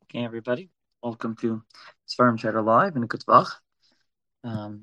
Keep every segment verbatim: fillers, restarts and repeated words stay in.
Okay, everybody, welcome to Sfarim Chatter Live in a good Vach. Um,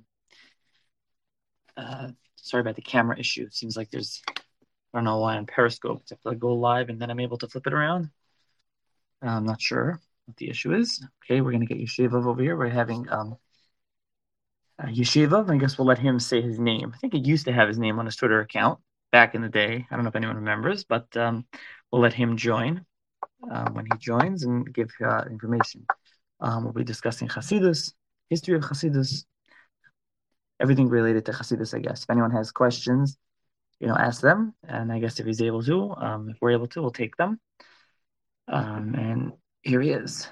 uh, sorry about the camera issue. It seems like there's, I don't know why on Periscope, I have to go live and then I'm able to flip it around. I'm not sure what the issue is. Okay, we're going to get Yeshiva over here. We're having um, uh, Yeshiva. I guess we'll let him say his name. I think he used to have his name on his Twitter account back in the day. I don't know if anyone remembers, but um, we'll let him join uh, when he joins and give uh, information. Um, we'll be discussing Hasidus, history of Hasidus, everything related to Hasidus, I guess. If anyone has questions, you know, ask them. And I guess if he's able to, um, if we're able to, we'll take them. Um, and here he is.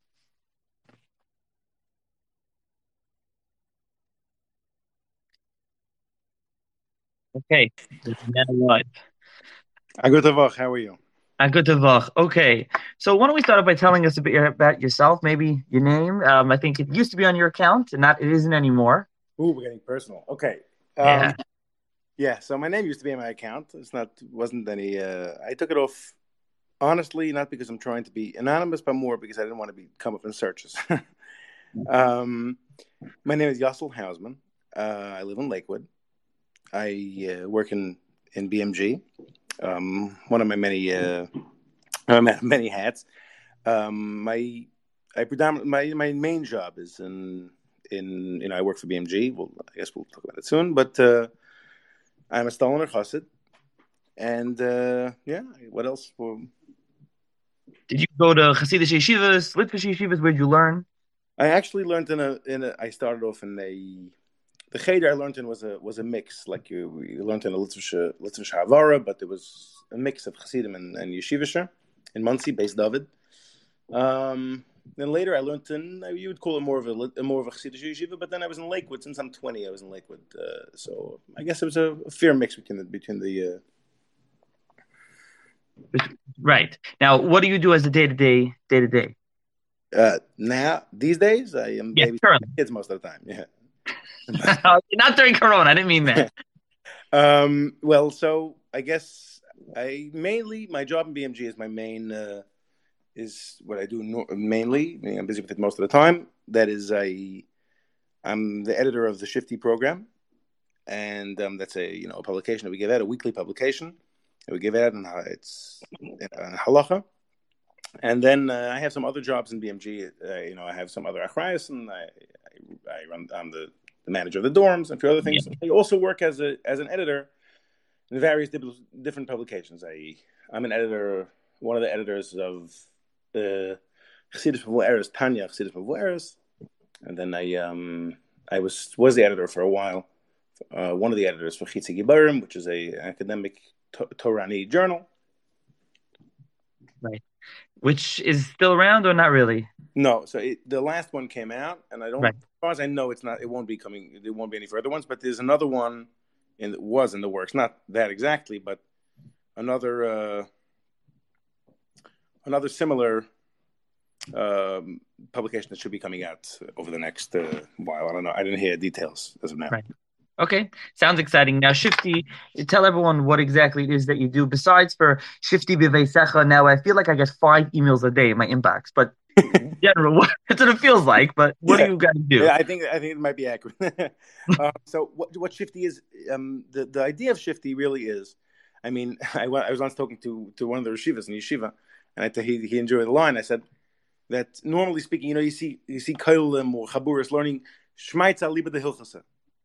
Okay, this is now live. Good Vach, how are you? Uh, good to vach. Okay, so why don't we start off by telling us a bit about yourself, maybe your name. Um, I think it used to be on your account, and not it isn't anymore. Ooh, we're getting personal. Okay. Um, Yeah. yeah. So my name used to be in my account. It's not wasn't any. Uh, I took it off honestly, not because I'm trying to be anonymous, but more because I didn't want to be come up in searches. um, my name is Yossel Hausman. Uh, I live in Lakewood. I uh, work in in B M G. Um, one of my many uh, many hats. Um, my I predominantly my my main job is in in you know I work for B M G. Well, I guess we'll talk about it soon. But uh, I'm a Stolner Chassid, and uh, yeah, what else? Well, Did you go to Hasidic yeshivas, Litvish yeshivas? Where'd you learn? I actually learned in a in a. I started off in a. The cheder I learned in was a was a mix. Like you, you learned in a Litvish Litvish Havara, but there was a mix of Hasidim and, and Yeshivisher in Muncie, based David. Um, then later I learned in, you would call it more of a more of a Chassidish yeshiva, but then I was in Lakewood. Since I'm twenty, I was in Lakewood. Uh, so I guess it was a, a fair mix between the, between the... Uh... Right. Now, what do you do as a day-to-day, day-to-day? Uh, now, these days, I am yeah, babysitting kids most of the time, yeah. Not during Corona, I didn't mean that. um, well, so I guess I mainly, my job in B M G is my main... Uh, is what I do no- mainly. I mean, I'm busy with it most of the time. That is, I, I'm the editor of the Shifty program, and um, that's a you know a publication that we give out, a weekly publication that we give out, and it's in halacha. And then uh, I have some other jobs in B M G. Uh, you know, I have some other achrayas, and I, I, I run. I'm the, the manager of the dorms and a few other things. Yeah. I also work as a as an editor in various different publications. I I'm an editor, one of the editors of Uh, Chassidus Mevu'eres, Tanya Chassidus Mevu'eres, and then I um I was was the editor for a while, uh, one of the editors for Chitzi Gibarim, which is a academic to- Torani journal. Right, which is still around or not really? No, so it, the last one came out, and I don't, right. As far as I know, it's not. It won't be coming. There won't be any further ones. But there's another one, in was in the works. Not that exactly, but another. Uh, Another similar um, publication that should be coming out over the next uh, while. I don't know. I didn't hear details as of now. Right. Okay. Sounds exciting. Now, Shifty, tell everyone what exactly it is that you do. Besides for Shifty B'Veisecha, now I feel like I get five emails a day in my inbox, but in general, that's what it feels like. But what yeah. do you guys do? Yeah, I think I think it might be accurate. uh, so what what Shifty is, um, the, the idea of Shifty really is, I mean, I, I was once talking to, to one of the yeshivas in yeshiva, and I th- he he enjoyed the line. I said that normally speaking, you know, you see you see Kailim or Chaburis learning Shmaitza Liba de Hilchasa.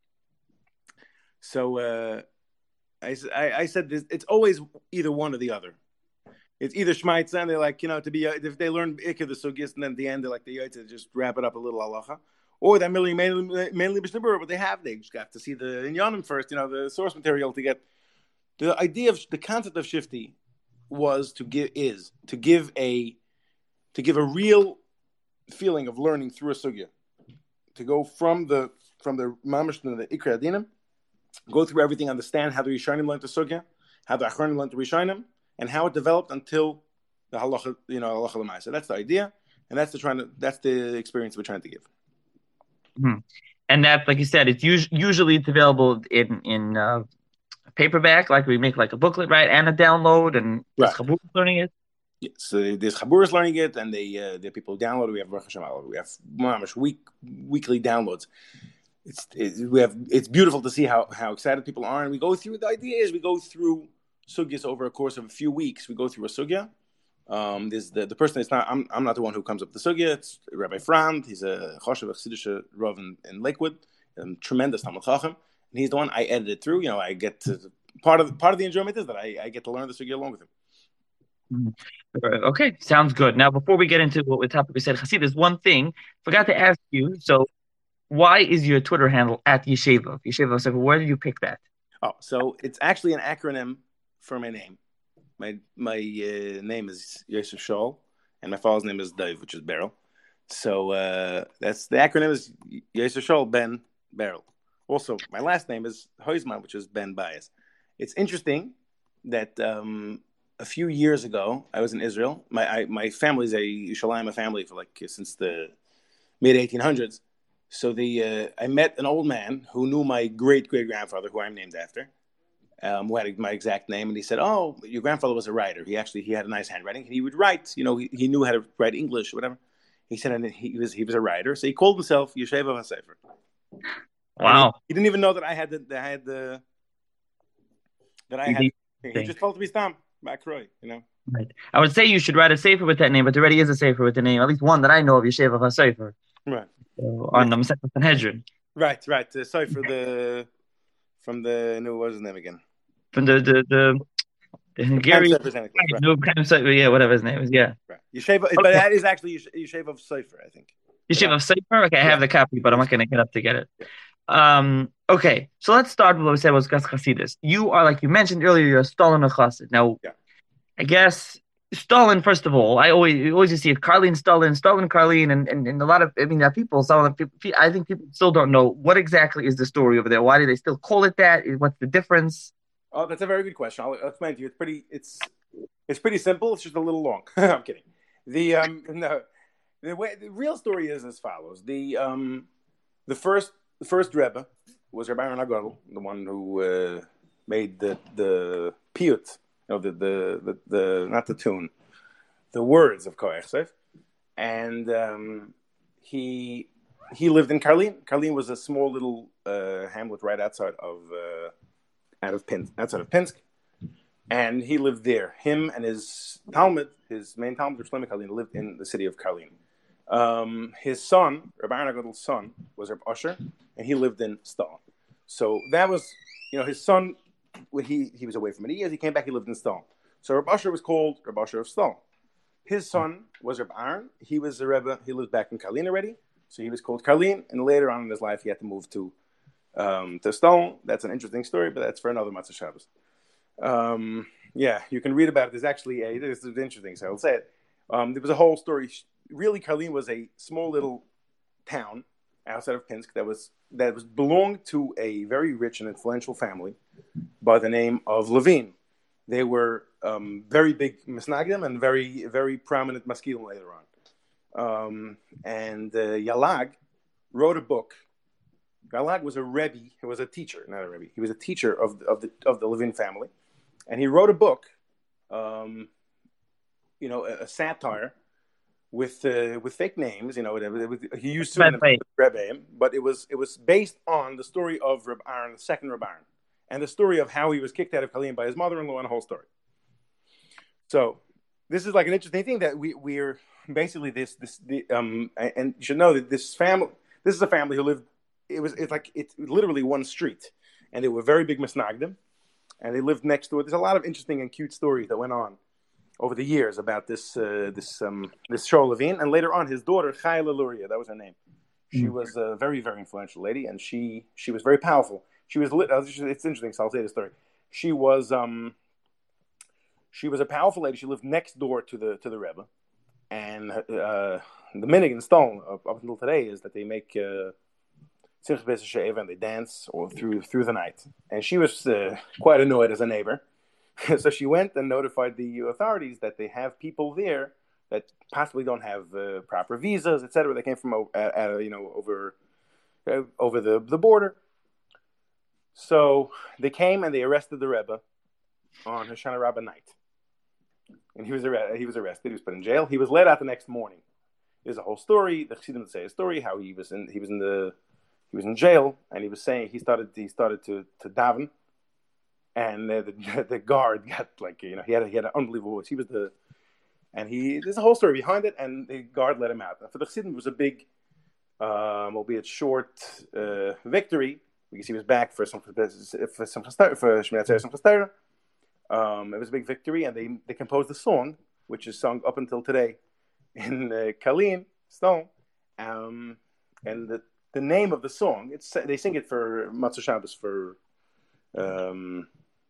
So uh, I, I I said this, it's always either one or the other. It's either Shmaitza and they're like, you know, to be if they learn Ikka the Sugis and then at the end they're like they to just wrap it up a little halacha, or they're mainly mainly mainly Mishnah, but they have they just got to see the Inyanim first, you know, the source material to get the idea of the concept of Shifty. Was to give is to give a to give a real feeling of learning through a sugya, to go from the from the mamish to the ikra adinim, go through everything, understand how the Rishonim learned the sugya, how the Achronim learned the Rishonim, and how it developed until the halacha, you know, halacha l'maisa. So that's the idea, and that's the trying to that's the experience we're trying to give. Mm-hmm. And that, like you said, it's us- usually it's available in in. Uh... paperback, like we make like a booklet, right, and a download, and right. Chabur learning it. Yeah, so there's Chaburas learning it, and they uh, the people who download it. We have Baruch Hashem, we have mamash week weekly downloads. It's it, we have it's beautiful to see how how excited people are, and we go through. The idea is we go through sugyas over a course of a few weeks. We go through a sugya. Um, there's the the person. It's not. I'm I'm not the one who comes up with the sugya. It's Rabbi Frand. He's a Choshev Chassidische Rav in, in Lakewood, a tremendous Talmud Chacham, and he's the one I edited through. You know, I get to, part of the, part of the enjoyment is that I, I get to learn the sugya along with him. Okay, sounds good. Now, before we get into what the topic we said, Hasid, there's one thing forgot to ask you. So, why is your Twitter handle at Yeshiva? Yeshiva, so where did you pick that? Oh, so it's actually an acronym for my name. My my uh, name is Yosef Shaul, and my father's name is Dave, which is Beryl. So uh, that's the acronym is Yosef Shaul Ben Beryl. Also, my last name is Heusman, which is Ben Bias. It's interesting that. Um, A few years ago, I was in Israel. My I, my family is a Yerushalayim family for like since the mid eighteen hundreds. So the uh, I met an old man who knew my great great grandfather, who I'm named after, um, who had my exact name, and he said, "Oh, your grandfather was a writer. He actually he had a nice handwriting, and he would write. You know, he, he knew how to write English or whatever." He said, and he was he was a writer, so he called himself Yeshiva HaSefer. Wow! He, he didn't even know that I had the that I had the that I had. He just told me Stam. Macroy, you know. Right. I would say you should write a sefer with that name, but there already is a sefer with the name, at least one that I know of, Yeshiva HaSefer. Right. So, on the Masechet Sanhedrin. Right, right. Uh, sorry for the from the no, what was his name again? From the the the, the Hungarian, right. no, kind of, yeah, whatever his name is, yeah. Right. Yeshiva, okay. But that is actually Yeshiva of Sefer, I think. Yeshiva of Sefer. Okay, I have yeah. the copy, but I'm not going to get up to get it. Yeah. Um, okay, so let's start with what we said was Gas Chasidus. You are, like you mentioned earlier, you're a Stalin of Chassid. Now, yeah. I guess Stalin, first of all, I always always see it, Karlin, Stalin, Stalin, Karlin, and, and, and a lot of, I mean, there are people, some of the people, I think people still don't know what exactly is the story over there. Why do they still call it that? What's the difference? Oh, that's a very good question. I'll, I'll explain to you. It's pretty, it's, it's pretty simple. It's just a little long. I'm kidding. The, um, no, the way, the real story is as follows. The, um, the first, the first Rebbe was Rabbi Aaron Agadol, the one who uh, made the, the piyut, you know, the, the, the, the, not the tune, the words of Koechsev. And um, he he lived in Karlin. Karlin was a small little uh, hamlet right outside of uh, out of Pinsk, outside of Pinsk. And he lived there. Him and his Talmud, his main Talmud, Shlomo Karlin, lived in the city of Karlin. Um, his son, Rabbi Aaron Agadol's son, was Reb Usher, and he lived in Stal. So that was, you know, his son, when he, he was away for many years, he came back, he lived in Stal. So Reb Usher was called Reb Usher of Stal. His son was Reb Aaron. He was a Rebbe. He lived back in Karlin already. So he was called Karlin. And later on in his life, he had to move to um, to Stal. That's an interesting story, but that's for another Matzah Shabbos. Um, yeah, you can read about it. There's actually a, this is interesting, so I'll say it. Um, there was a whole story. Really, Karlin was a small little town outside of Pinsk that was that was belonged to a very rich and influential family by the name of Levine. They were um, very big misnagdim and very very prominent maskilim later on. Um, and uh, Yalag wrote a book. Yalag was a rebbe. He was a teacher, not a rebbe. He was a teacher of the, of the of the Levine family, and he wrote a book. Um, you know, a, a satire. With uh, with fake names, you know, with, he used pseudonyms Rebbeim, but it was it was based on the story of Reb Aaron, the second Reb Aaron, and the story of how he was kicked out of Karlin by his mother-in-law, and a whole story. So this is like an interesting thing that we we're basically this this the, um and you should know that this family this is a family who lived it was it's like it's literally one street, and they were very big misnagdim, and they lived next door. There's a lot of interesting and cute stories that went on over the years about this uh, this um, this Shaul Levine, and later on his daughter Chayla Luria, that was her name. She mm. was a very very influential lady, and she she was very powerful. She was lit. It's interesting, so I'll say the story. She was um she was a powerful lady. She lived next door to the to the Rebbe, and uh, the minig in Stone up, up until today is that they make uh, Simchas Beis She'eva and they dance or through through the night. And she was uh, quite annoyed as a neighbor. So she went and notified the authorities that they have people there that possibly don't have uh, proper visas, et cetera. They came from, uh, uh, you know, over uh, over the, the border. So they came and they arrested the Rebbe on Hoshana Rabbah night. and he was arre- he was arrested. He was put in jail. He was let out the next morning. There's a whole story. The Chassidim say a story how he was in he was in the he was in jail, and he was saying he started he started to to daven, and uh, the the guard got like you know he had a, he had an unbelievable voice. He was the and he there's a whole story behind it, and the guard let him out. For the Chassidim, it was a big, um, albeit short, uh, victory because he was back for some for some for Shemini Atzeres and Chassidus. Um, it was a big victory, and they they composed a song which is sung up until today in uh, Kalin Stone, um, and the the name of the song it's they sing it for Matzah Shabbos for um,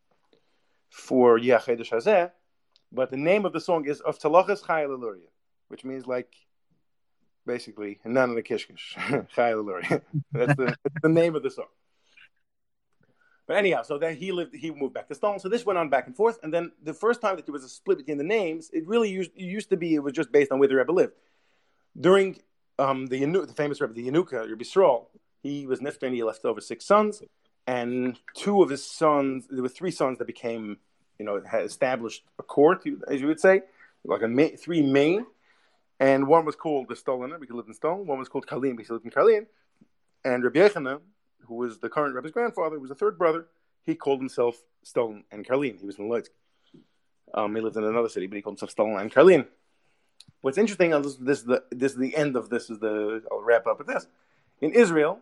for Yah Chedesh Hazeh, but the name of the song is of Talachas Chai Leluria, which means like basically none of the kishkish Chai Leluria. That's the that's the name of the song. But anyhow, so then he lived. He moved back to Stalin. So this went on back and forth. And then the first time that there was a split between the names, it really used, it used to be it was just based on where the Rebbe lived. During um, the the famous Rebbe, the Yanuka, Rebbe Yisrael, he was nifter and he left over six sons, and two of his sons. There were three sons that became, you know, had established a court, as you would say, like a ma- three main, and one was called the Stoliner because he lived in Stolin. One was called Kalin because he lived in Kalin, and Rebbe Yechana, who was the current Rebbe's grandfather, was the third brother. He called himself Stolin and Karlin. He was from Lodz. Um, he lived in another city, but he called himself Stolin and Karlin. What's interesting, this, this is the this is the end of this. Is the I'll wrap up with this. In Israel,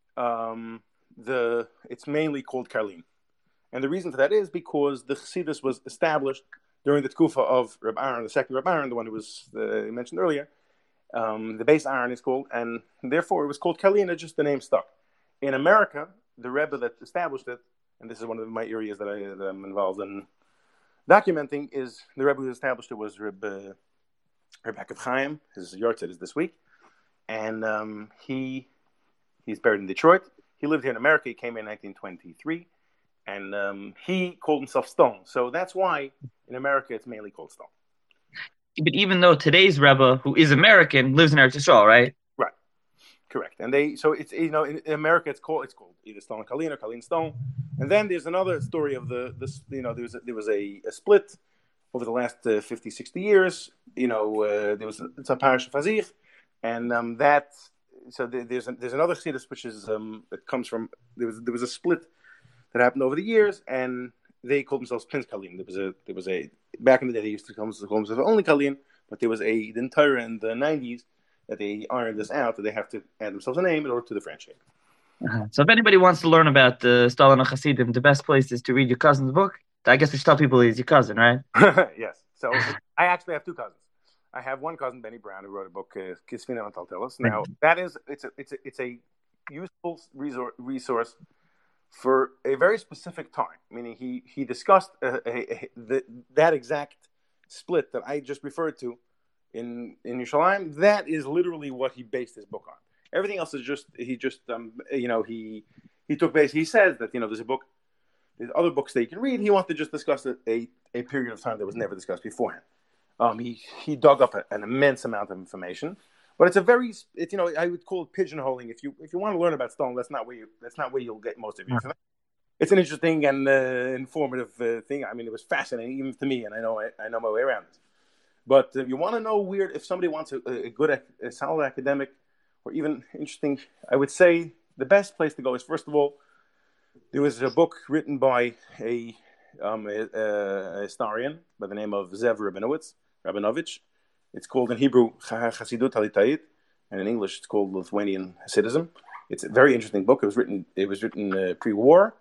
um, the it's mainly called Karlin, and the reason for that is because the Chassidus was established during the Tkufa of Reb Aaron, the second Reb Aaron, the one who was uh, mentioned earlier. Um, the base Aaron is called, and therefore it was called Karlin. Just the name stuck. In America, the Rebbe that established it, and this is one of my areas that, I, that I'm involved in documenting, is the Rebbe who established it was Rebbe Rebbe Chaim. His yahrzeit is this week, and um, he he's buried in Detroit. He lived here in America. He came in nineteen twenty-three, and um, he called himself Stone. So that's why in America it's mainly called Stone. But even though today's Rebbe, who is American, lives in Eretz Yisrael, right? Right. Correct, and they so it's you know in, in America it's called it's called either Stone Kalin or Kalin Stone, and then there's another story of the this you know there was a, there was a, a split over the last uh, fifty, sixty years. You know uh, there was a, it's a parish of Hazir, and um, that so there, there's a, there's another chiddush which is um, that comes from there was there was a split that happened over the years, and they called themselves Prince Kalin. There was a there was a back in the day they used to call themselves only Kalin, but there was a the entire in the nineties. That they ironed this out, that they have to add themselves a name in order to differentiate. Uh-huh. So if anybody wants to learn about the uh, Stalin and Hasidim, the best place is to read your cousin's book. I guess we should tell people he's your cousin, right? Yes. So I actually have two cousins. I have one cousin, Benny Brown, who wrote a book, uh, Kisvina and Taltelos. Now, that is, it's a, it's a, it's a useful resource, resource for a very specific time, meaning he, he discussed uh, a, a, the, that exact split that I just referred to in in Yerushalayim. That is literally what he based his book on. Everything else is just he just um you know he he took base. He says that you know there's a book, there's other books that you can read. He wanted to just discuss a a, a period of time that was never discussed beforehand. Um, he he dug up a, an immense amount of information, but it's a very it's you know I would call it pigeonholing. If you if you want to learn about Stone, that's not where you that's not where you'll get most of your information. It's an interesting and uh, informative uh, thing. I mean, it was fascinating even to me, and I know I, I know my way around it. But if you want to know weird, if somebody wants a, a good, a solid academic, or even interesting, I would say the best place to go is, first of all, there was a book written by a, um, a, a historian by the name of Zev Rabinowitz, Rabinovich. It's called in Hebrew Chasidut Halitayit, and in English it's called Lithuanian Hasidism. It's a very interesting book. It was written. It was written uh, pre-war.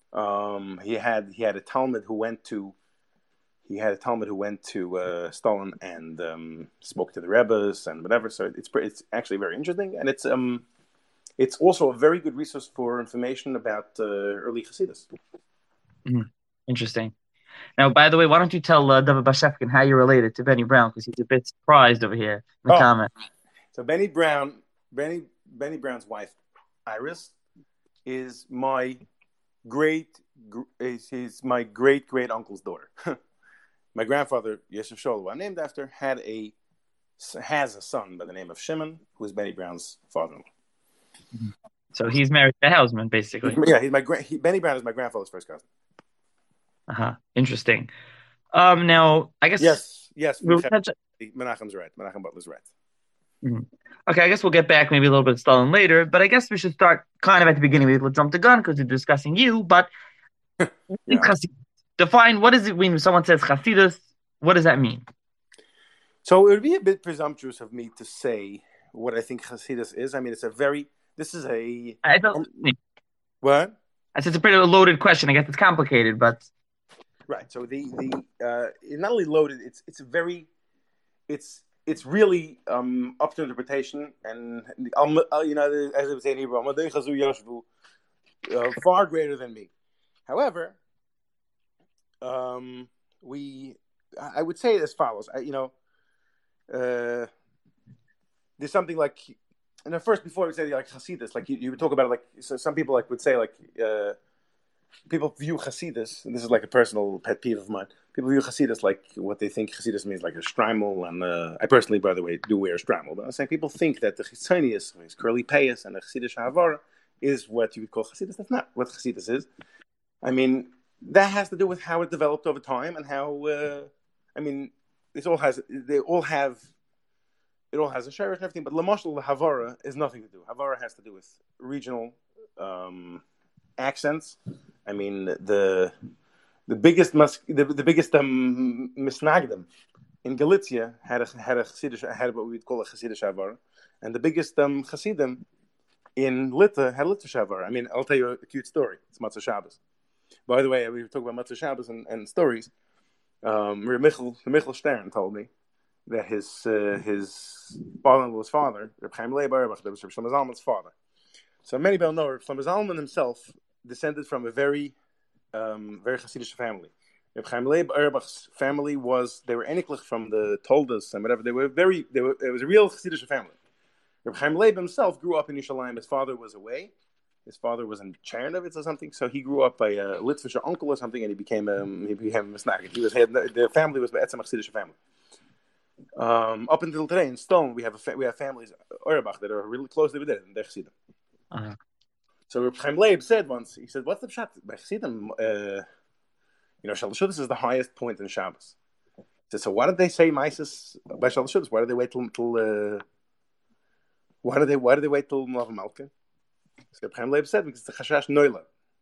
Um, he had he had a Talmud who went to. He had a Talmud who went to uh, Stalin and um, spoke to the Rebbes and whatever. So it's it's actually very interesting, and it's um it's also a very good resource for information about uh, early Hasidus. Mm-hmm. Interesting. Now, by the way, why don't you tell uh, David Bashefkin how you're related to Benny Brown, because he's a bit surprised over here in the oh. comment. So Benny Brown, Benny Benny Brown's wife, Iris, is my great is, is my great great uncle's daughter. My grandfather, Yosef Shol, who I'm named after, had a has a son by the name of Shimon, who is Benny Brown's father-in-law. So he's married to Hausman, basically. He's, yeah, he's my he, Benny Brown is my grandfather's first cousin. Uh huh. Interesting. Um. Now, I guess yes, Yes, We'll Menachem's right. Menachem Butler's right. Mm-hmm. Okay, I guess we'll get back maybe a little bit to Stalin later, but I guess we should start kind of at the beginning. Maybe we'll jump the gun because we're discussing you, but Yeah. define what does it mean when someone says Hasidus? What does that mean? So it would be a bit presumptuous of me to say what I think Hasidus is. I mean, it's a very, this is a... I don't, what? I said it's a pretty loaded question. I guess it's complicated, but... Right, so the, the uh, it's not only loaded, it's it's very, it's it's really um, up to interpretation, and um, uh, you know, as I would say in Hebrew, uh, far greater than me. However, um, we, I would say it as follows. I, you know, uh, there's something like, you know, first before we say like Hasidus, like you, you would talk about it like, so some people like would say like, uh, people view Hasidus, and this is like a personal pet peeve of mine. People view Hasidus like what they think Hasidus means, like a shtreimel, and uh, I personally, by the way, do wear a shtreimel. But I'm saying people think that the Chisonius, his curly payas, and the Chassidish Havara is what you would call Hasidus. That's not what Hasidus is. I mean, that has to do with how it developed over time and how. Uh, I mean, this all has. They all have. It all has a share and everything, but Lamashal, the Havara is nothing to do. Havara has to do with regional um, accents. I mean, the the biggest mas, the, the biggest um, misnagdim in Galicia had a had a Chassidish, had what we'd call a Chassidish Havara, and the biggest um, Chassidim in Lita had Litvish Havara. I mean, I'll tell you a cute story. It's Matzah Shabbos. By the way, we were talking about Matzah Shabbos and, and stories. Um, Michel, Michel Stern told me that his uh, his father-in-law's father, Reb Chaim Leiber, that was Reb Shlomo Zalman's father. So many people know Reb Shlomo Zalman himself descended from a very, um, very Hasidic family. Reb Chaim Leiber's family was, they were Eniklich from the Toldos and whatever. They were very, they were, it was a real Hasidic family. Reb Chaim Leiber himself grew up in Yerushalayim. His father was away. His father was in Chernovitz or something, so he grew up by a Litvischer uncle or something, and he became a he became a snag. He was had, the family was Be'etzem Hasidic family. Um, up until today in Stone, we have a fa- we have families Auerbach that are really closely with it, and they're Chassidim. Uh-huh. So Reb Chaim Leib said once, he said, "What's the pshat by Chassidim? Uh, you know, Shalashudis is the highest point in Shabbos." He said, "So why did they say Mises by Shalashudis? Why did they wait till till uh, why did they why did they wait till Malav Malka?" So Reb Chaim Leib said, "Because it's the Chashash Noila."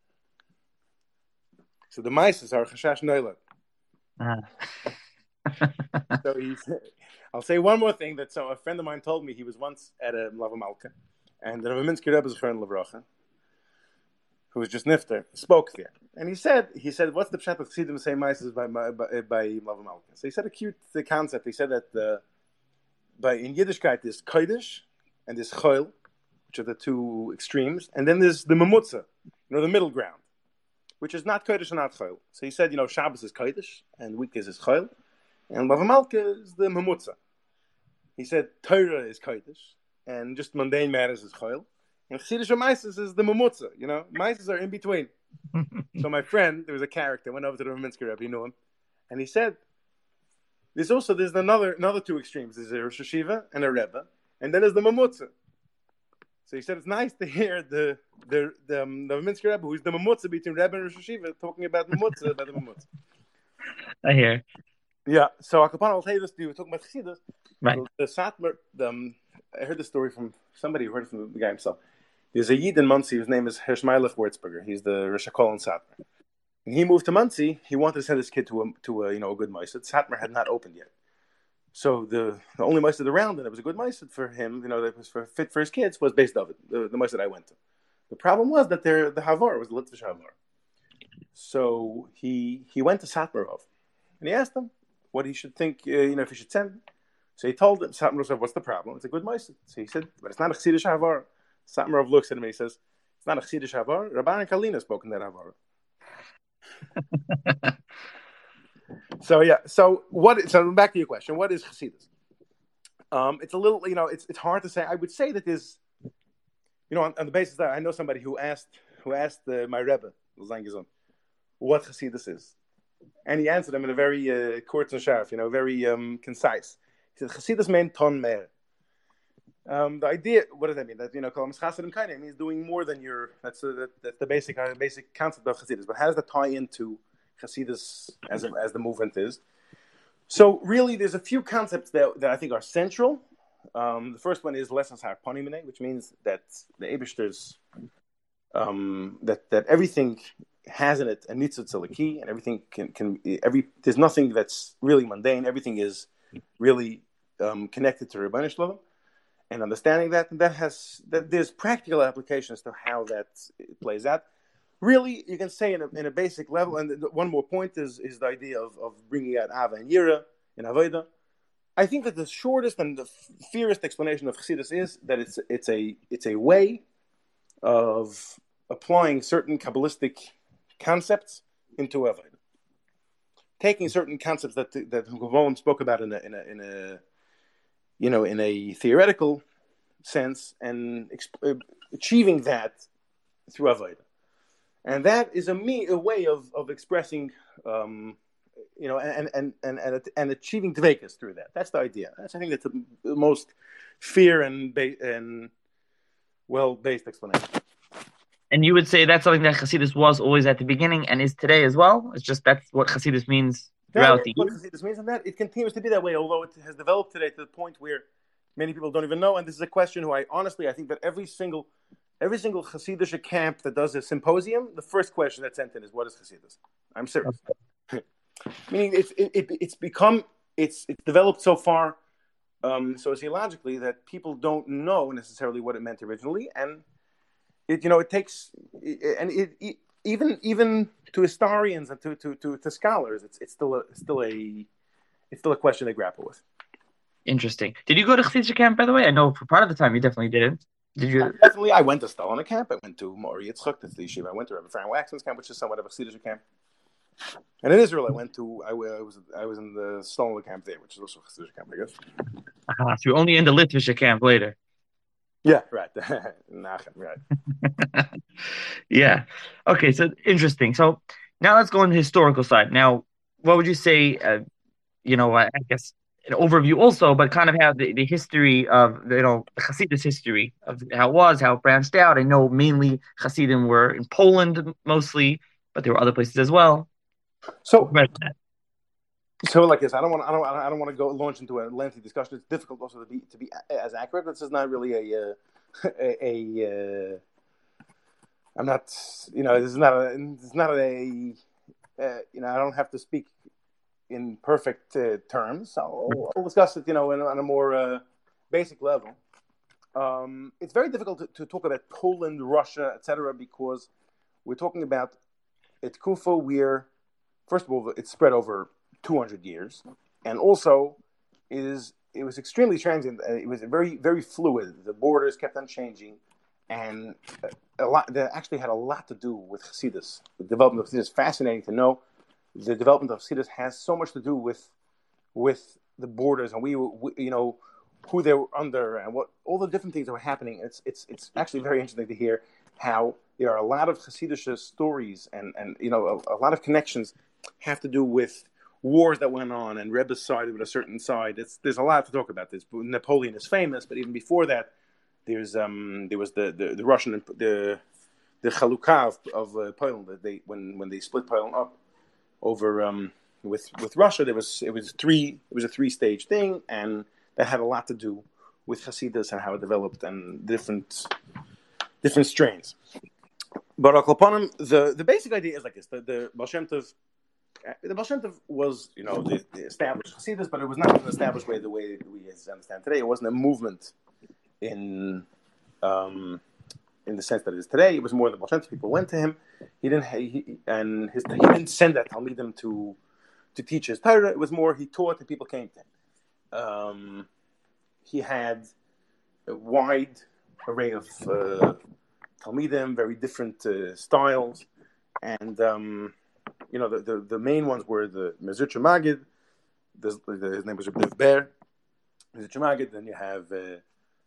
So the Mises are Chashash Noila. Uh-huh. So he's. I'll say one more thing. That so a friend of mine told me he was once at a Lava Malka, and the Raminsky Rebbe is friend Levracha, who was just nifter, spoke there, and he said, he said, "What's the pshat of Chassidim say Mises by by by Lava Malka?" So he said a cute concept. He said that the, by in Yiddishkeit there's Kodesh and there's Choil, which are the two extremes, and then there's the Mamutza, you know, the middle ground, which is not Kodesh and not Choil. So he said, you know, Shabbos is Kodesh and weekdays is Choil, and Lava Malka is the Mamutza. He said Torah is Kodesh, and just mundane matters is Choil, and Chassidish Mises is the Mamutza. You know, Mises are in between. So my friend, there was a character, went over to the Raminsky Rebbe, you know him, and he said, "There's also there's another another two extremes. There's a Rosh Hashiva and a Rebbe, and then there's the Mamutza." So he said it's nice to hear the the the, um, the Raminsky Rebbe, who's the Mamutza between Rebbe and Rosh Hashiva, talking about Mamutza about the Mamutza. I hear. Yeah, so Akapan, I'll tell you this. We were talking about Chassidus. Right. The, the Satmar, the, um, I heard the story from somebody who heard it from the guy himself. There's a Yid in Muncie whose name is Hershmeilech Wurzberger. He's the Rosh HaKol in Satmar. When he moved to Muncie, he wanted to send his kid to a, to a, you know, a good Meisid. Satmar had not opened yet. So the, the only Meisid around that was a good Meisid for him, you know, that was for, fit for his kids, was Beis David, the, the Meisid I went to. The problem was that there, the Havar was the Litvish Havar. So he he went to Satmarov, and he asked him what he should think, uh, you know, if he should send. So he told him, Satmarov, what's the problem? It's a good Meisid. So he said, but it's not a Chassidish Havar. Satmarov looks at him and he says, it's not a Chassidish Havar. Rabban Kalina spoke in that Havar. So yeah, so what? So back to your question, what is Chassidus? Um, it's a little, you know, it's it's hard to say. I would say that there's, you know, on, on the basis that I know somebody who asked who asked uh, my Rebbe, what Chassidus is, and he answered him in a very uh, kurz and sharp, you know, very um, concise. He said, Chassidus meant ton mer. Um, the idea, what does that mean? That, you know, Kol Chassidim Kainem means doing more than your. That's uh, that, that's the basic uh, basic concept of Chassidus. But how does that tie into Chassidus as a, as the movement is? So really, there's a few concepts that, that I think are central. Um, the first one is lessons harponimene, which means that the Eibishter's um, that that everything has in it a nitzut zelaki, and everything can can every there's nothing that's really mundane. Everything is really um, connected to Rebbeinu Shalom, and understanding that, and that has that there's practical applications to how that plays out. Really, you can say in a, in a basic level, and one more point is is the idea of, of bringing out Ava and Yira in Avodah. I think that the shortest and the fairest explanation of Chassidus is that it's it's a it's a way of applying certain Kabbalistic concepts into Avodah, taking certain concepts that that Cholim spoke about in a in a in a you know in a theoretical sense and exp- achieving that through Avodah. And that is a, me, a way of, of expressing, um, you know, and and, and and and achieving dveikus through that. That's the idea. That's I think that's the, the most fair and ba- and well-based explanation. And you would say that's something that Chassidus was always at the beginning and is today as well? It's just that's what Chassidus means throughout That the what years? Chassidus means, and that it continues to be that way, although it has developed today to the point where many people don't even know. And this is a question who I honestly, I think that every single Every single Hasidic camp that does a symposium, the first question that's sent in is, "What is Hasidus?" I'm serious. Okay. Meaning, it's it, it, it's become it's it's developed so far um, sociologically that people don't know necessarily what it meant originally, and it you know it takes and it, it even even to historians and to to, to, to scholars, it's it's still a still a it's still a question they grapple with. Interesting. Did you go to Chassidus camp, by the way? I know for part of the time you definitely didn't. Did you? Definitely, I went to Stalina camp. I went to Mori Yitzchak, that's the yeshiva. I went to Rabbi Frank Waxman's camp, which is somewhat of a Hasidic camp. And in Israel, I went to I, I was I was in the Stalina camp there, which is also a Hasidic camp, I guess. Uh-huh. So you're only in the Litvisha camp later. Yeah, right. Nachem, right. Yeah. Okay. So interesting. So now let's go on the historical side. Now, what would you say? Uh, you know, I, I guess an overview also, but kind of have the, the history of you know the Hasidus history of how it was, how it branched out. I know mainly Hasidim were in Poland mostly, but there were other places as well. So, so like this, I don't want I don't I don't want to go launch into a lengthy discussion. It's difficult also to be to be as accurate. This is not really a uh, a. a uh, I'm not, you know, this is not a, this is not a, uh, you know, I don't have to speak in perfect uh, terms. I'll, I'll discuss it, you know, in, on a more uh, basic level. Um, it's very difficult to, to talk about Poland, Russia, et cetera, because we're talking about a tkufa where, first of all, it's spread over two hundred years, and also is it was extremely transient. It was very, very fluid. The borders kept on changing. And a lot that actually had a lot to do with Hasidus. The development of Hasidus is fascinating to know. The development of Hasidus has so much to do with with the borders and we, we, you know, who they were under and what all the different things that were happening. It's it's it's actually very interesting to hear how there are a lot of Hasidic stories and and you know a, a lot of connections have to do with wars that went on and Rebbe sided with a certain side. It's there's a lot to talk about this. Napoleon is famous, but even before that. There's um there was the, the, the Russian the the Chalukah of, of uh, Poland that they when, when they split Poland up over um with with Russia there was it was three it was a three stage thing and that had a lot to do with Hasidus and how it developed and different different strains. But Aklaponim, the the basic idea is like this: the the Baal Shem Tov, the Baal Shem Tov was you know the, the established Hasidus, but it was not an established way the way we understand today. It wasn't a movement. In um, in the sense that it is today, it was more the Baal Shem Tov people went to him. He didn't, he, and his, he didn't send that Talmidim to to teach his Torah. It was more he taught and people came to him. Um, he had a wide array of uh, Talmidim, very different uh, styles, and um, you know the, the, the main ones were the Mezritcher Magid. The, the, his name was Rebbe Ber. Mezritcher Magid. Then you have. Uh,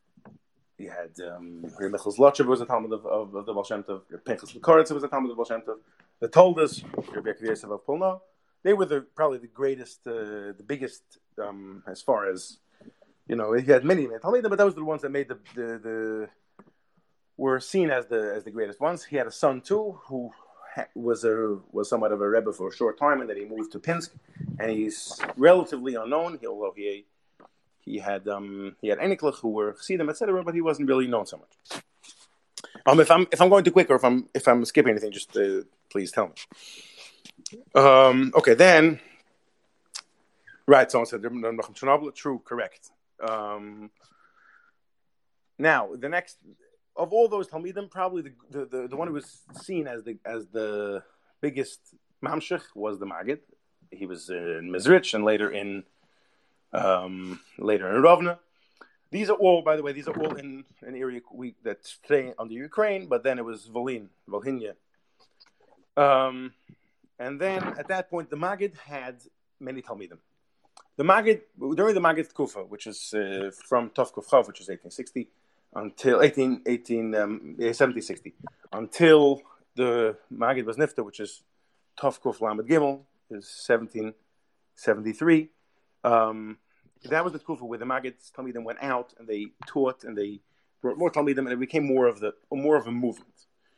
You had um, Michal Zlotchev was a Talmud of, of, of the Baal Shem Tov. Pinchas Lukaritz was a Talmud of the Baal Shem Tov. The Toldos, Rabbi Akiva Yosef of Polno, they were the probably the greatest, uh, the biggest um, as far as you know. He had many Talmudim, but those were the ones that made the, the the were seen as the as the greatest ones. He had a son too who was a was somewhat of a rebbe for a short time, and then he moved to Pinsk, and he's relatively unknown. Although he he had um, he had Eniklach who were Chassidim, et cetera, but he wasn't really known so much. Um, if I'm if I'm going too quick or if I'm if I'm skipping anything, just uh, please tell me. Um, okay, then right. Someone said Chernobyl. True, correct. Um, now the next. Of all those Talmidim, probably the, the, the, the one who was seen as the as the biggest mamshech was the Maggid. He was in Mezrich and later in um, later in Rovna. These are all, by the way, these are all in an area we, that's today under Ukraine, but then it was Volyn, Volhynia. Um, and then at that point, the Maggid had many Talmidim. The Maggid, during the Maggid Kufa, which is uh, from Tov Kuf Chav, which is eighteen sixty, until eighteen, eighteen, um, seventeen sixty, until the Maggid was Nifta, which is Tov Kuf Lamed Gimel, is seventeen seventy-three. Um, that was the Kufa where the Maggid's Talmidim went out and they taught and they brought more Talmidim, and it became more of the more of a movement.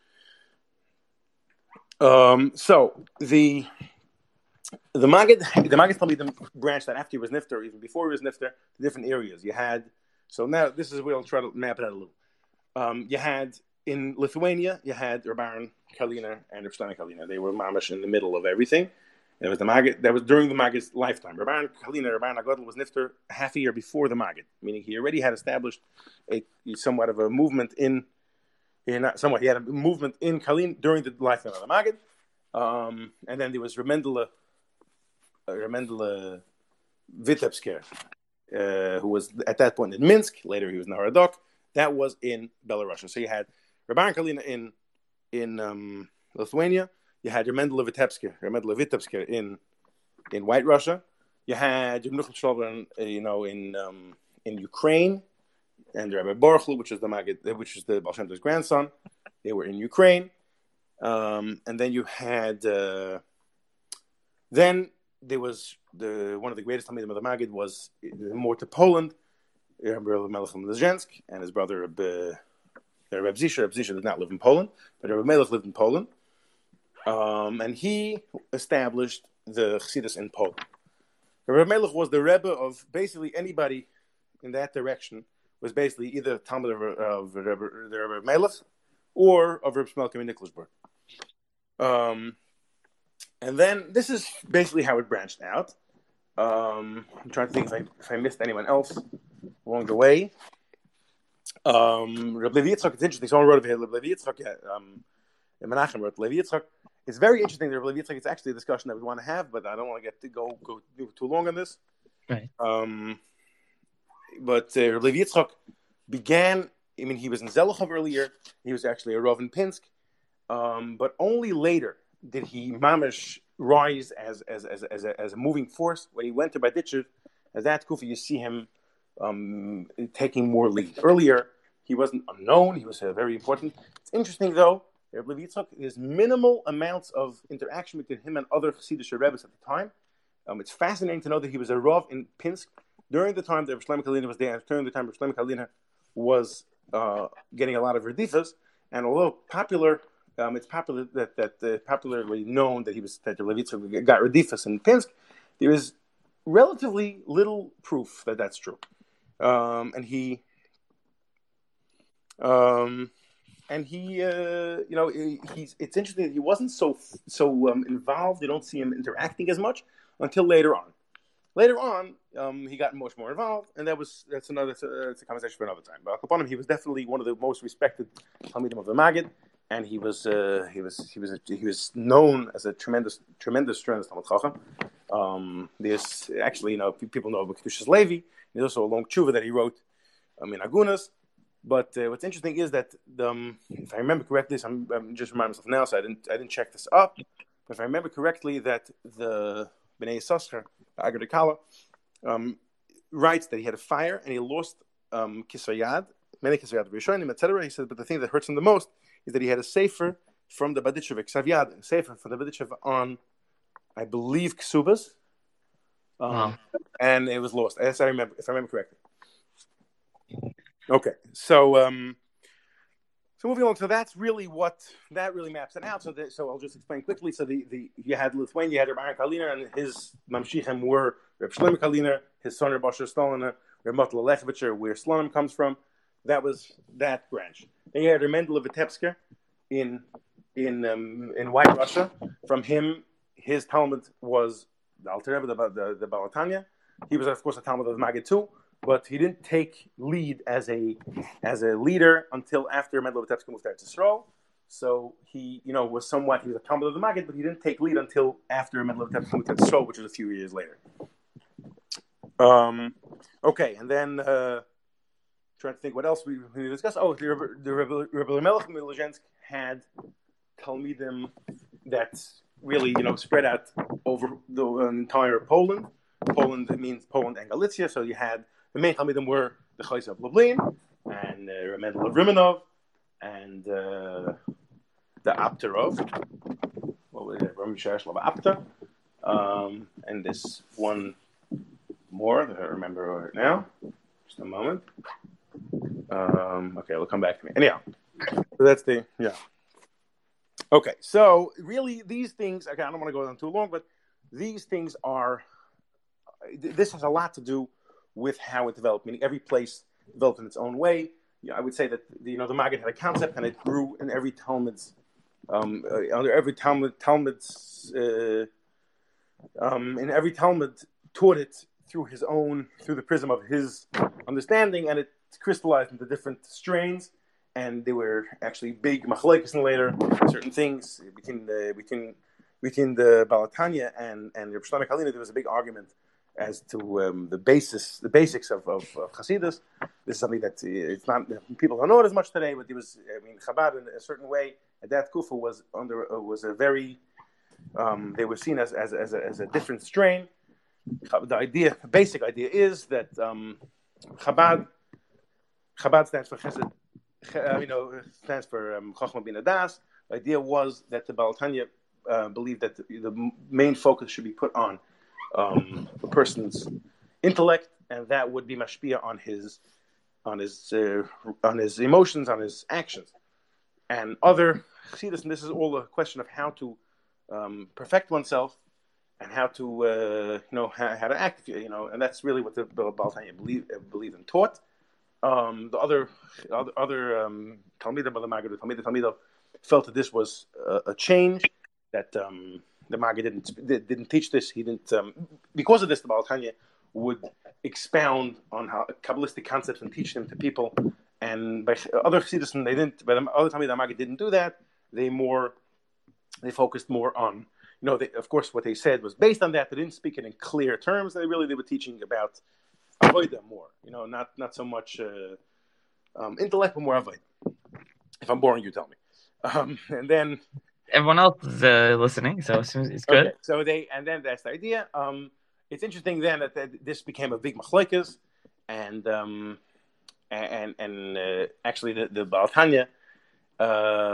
Um, so the the Maggid the Maggid Talmidim branched out after he was Nifta, or even before he was Nifta, to different areas. You had So now this is where I'll try to map it out a little. Um, you had in Lithuania, you had Rabban Kalina and Rav Shlomo Kalina. They were mamash in the middle of everything. It was the Maggid. That was during the Maggid's lifetime. Rabban Kalina, Rabban Agadol was nifter half a year before the Maggid, meaning he already had established a somewhat of a movement in, in somewhat he had a movement in Kalin during the lifetime of the Maggid. Um, and then there was Remendela, uh, Remendela Vitebsker. Uh, who was at that point in Minsk. Later, he was in Narodok. That was in Belarus. So you had Rabban Kalina in in um, Lithuania. You had Remendela Vitebsker, Remendela Vitebsker in in White Russia. You had Yehuda Shlover, you know, in um, in Ukraine, and Rabbi Baruch, which is the Maggid, which is the Baal Shem Tov's grandson. They were in Ukraine, um, and then you had uh, then. There was the one of the greatest Talmidim of the Maggid was more to Poland, Rabbi Melech Mlezhensk, and his brother Rabbi Zisha. Rabbi Zisha did not live in Poland, but Rabbi Melech lived in Poland, um, and he established the Chassidus in Poland. Rabbi Melech was the Rebbe of basically anybody in that direction. Was basically either Talmud of, of Rabbi, Rabbi Melech or of Rabbi Shmuel in Nicholasburg. Um, And then this is basically how it branched out. Um, I'm trying to think if I if I missed anyone else along the way. Um, Reb Levi Yitzchak, it's interesting. Someone wrote about Reb Levi Yitzchak. Yeah, um, Menachem wrote Levi Yitzchak. It's very interesting that Reb Levi Yitzchak. It's actually a discussion that we want to have, but I don't want to get to go go too long on this. Right. Um, but uh, Reb Levi Yitzchak began. I mean, he was in Zelachov earlier. He was actually a Rav in Pinsk, um, but only later did he mamish rise as as as as a, as a moving force. When he went to Baditchev, as that kufa, you see him um, taking more lead. Earlier, he wasn't unknown. He was uh, very important. It's interesting though. Reb Levi Yitzchak, there's minimal amounts of interaction between him and other Chassidish rebbes at the time. Um, it's fascinating to know that he was a rav in Pinsk during the time that Rav Shlomo Kalina was there. During the time Rav Shlomo Kalina was uh, getting a lot of redifas, and although popular. Um, it's popular that that uh, popularly known that he was that the Levi Yitzchak got redifas in Pinsk. There is relatively little proof that that's true, um, and he, um, and he, uh, you know, he's. It's interesting that he wasn't so so um, involved. You don't see him interacting as much until later on. Later on, um, he got much more involved, and that was that's another that's a, that's a conversation for another time. But upon him, he was definitely one of the most respected Talmidim of the Maggid. And he was uh, he was he was a, he was known as a tremendous tremendous tremendous Talmid Chacham. Um, there's actually, you know, people know about Kedushas Levi. There's also a long tshuva that he wrote, I mean, Agunas. But uh, what's interesting is that the, um, if I remember correctly, so I'm, I'm just reminding myself now, so I didn't I didn't check this up. But if I remember correctly, that the Bnei Yissaschar, Agar Kala, um writes that he had a fire and he lost um, Kisayad, many Kisayad Rishonim, et cetera. He said, but the thing that hurts him the most is that he had a sefer from the Baditchev, Ksavyad, a sefer from the Baditchev on, I believe, Ksubas, um, wow. And it was lost. As I remember, if I remember correctly. Okay, so um, So moving along, so that's really what that really maps it out. So, the, so I'll just explain quickly. So the, the you had Lithuania, you had Rabbi Kaliner, and his mamshichim were Reb Shlomo Kaliner, his son Reb Asher Stoliner, Reb Motel Alechevitcher, where Slonim comes from. That was that branch. Then you had Reb Mendel of Vitebsk in in um, in White Russia. From him, his Talmud was the Alter Rebbe, the the, the Baal HaTanya. He was of course a Talmud of the Maggid too. But he didn't take lead as a as a leader until after Mendel of Vitebsk moved to Eretz Yisrael. So he, you know, was somewhat, he was a Talmud of the Maggid, but he didn't take lead until after Mendel of Vitebsk moved to Eretz Yisrael, which was a few years later. Um, okay, and then uh, trying to think what else we, we discussed. Oh, the Rebbe Melech Milozhensk had Talmidim that really, you know, spread out over the entire Poland. Poland, it means Poland and Galicia. So you had the main Talmidim were the Chayes of Lublin and uh, Mendel of Rimanov and uh, the Apterov. What was it? Rami Sharaslav Apter. Um, and this one more that I remember right now. Just a moment. Um, okay, it'll come back to me. Anyhow, so that's the, yeah. Okay, so really these things, okay, I don't want to go on too long, but these things are, this has a lot to do with how it developed, meaning every place developed in its own way. Yeah, I would say that, you know, the Maggid had a concept and it grew in every Talmud's, um, uh, under every Talmud, Talmud's, uh, um, in every Talmud taught it through his own, through the prism of his understanding, and it crystallized into different strains, and they were actually big machlekes and later certain things between the, between, between the Baal HaTanya and, and Reb Shlomo Kaliner. There was a big argument as to um, the basis, the basics of, of, of Hasidus. This is something that uh, it's not, people don't know it as much today, but it was, I mean, Chabad in a certain way at that kufa was under uh, was a very, um, they were seen as as as a, as a different strain. The idea, the basic idea is that um, Chabad, Chabad stands for Chesed, uh, you know, stands for um, Chochmah Bina Das. The idea was that the Baal HaTanya uh, believed that the, the main focus should be put on Um, a person's intellect, and that would be mashpia on his, on his, uh, on his emotions, on his actions, and other chassidus. And this is all a question of how to um, perfect oneself and how to, uh, you know, how, how to act. You know, and that's really what the Baal HaTanya believe, believed and taught. Um, the other, other, other um, Talmidim of the Maggid, Talmidim, Talmidim felt that this was a, a change that. Um, The Maggid didn't didn't teach this. He didn't um, because of this. The Baal HaTanya would expound on how Kabbalistic concepts and teach them to people. And by other chassidus, they didn't. By the other time, the Maggid didn't do that. They more they focused more on, you know. They, of course, what they said was based on that. They didn't speak it in clear terms. They really they were teaching about avodah more. You know, not not so much uh, um, intellect, but more avodah. If I'm boring, you tell me. Um, and then. Everyone else is uh, listening, so it's good. Okay, so they, and then that's the idea. Um, it's interesting then that, that this became a big machlekes, and um, and and uh, actually the the Baal HaTanya uh,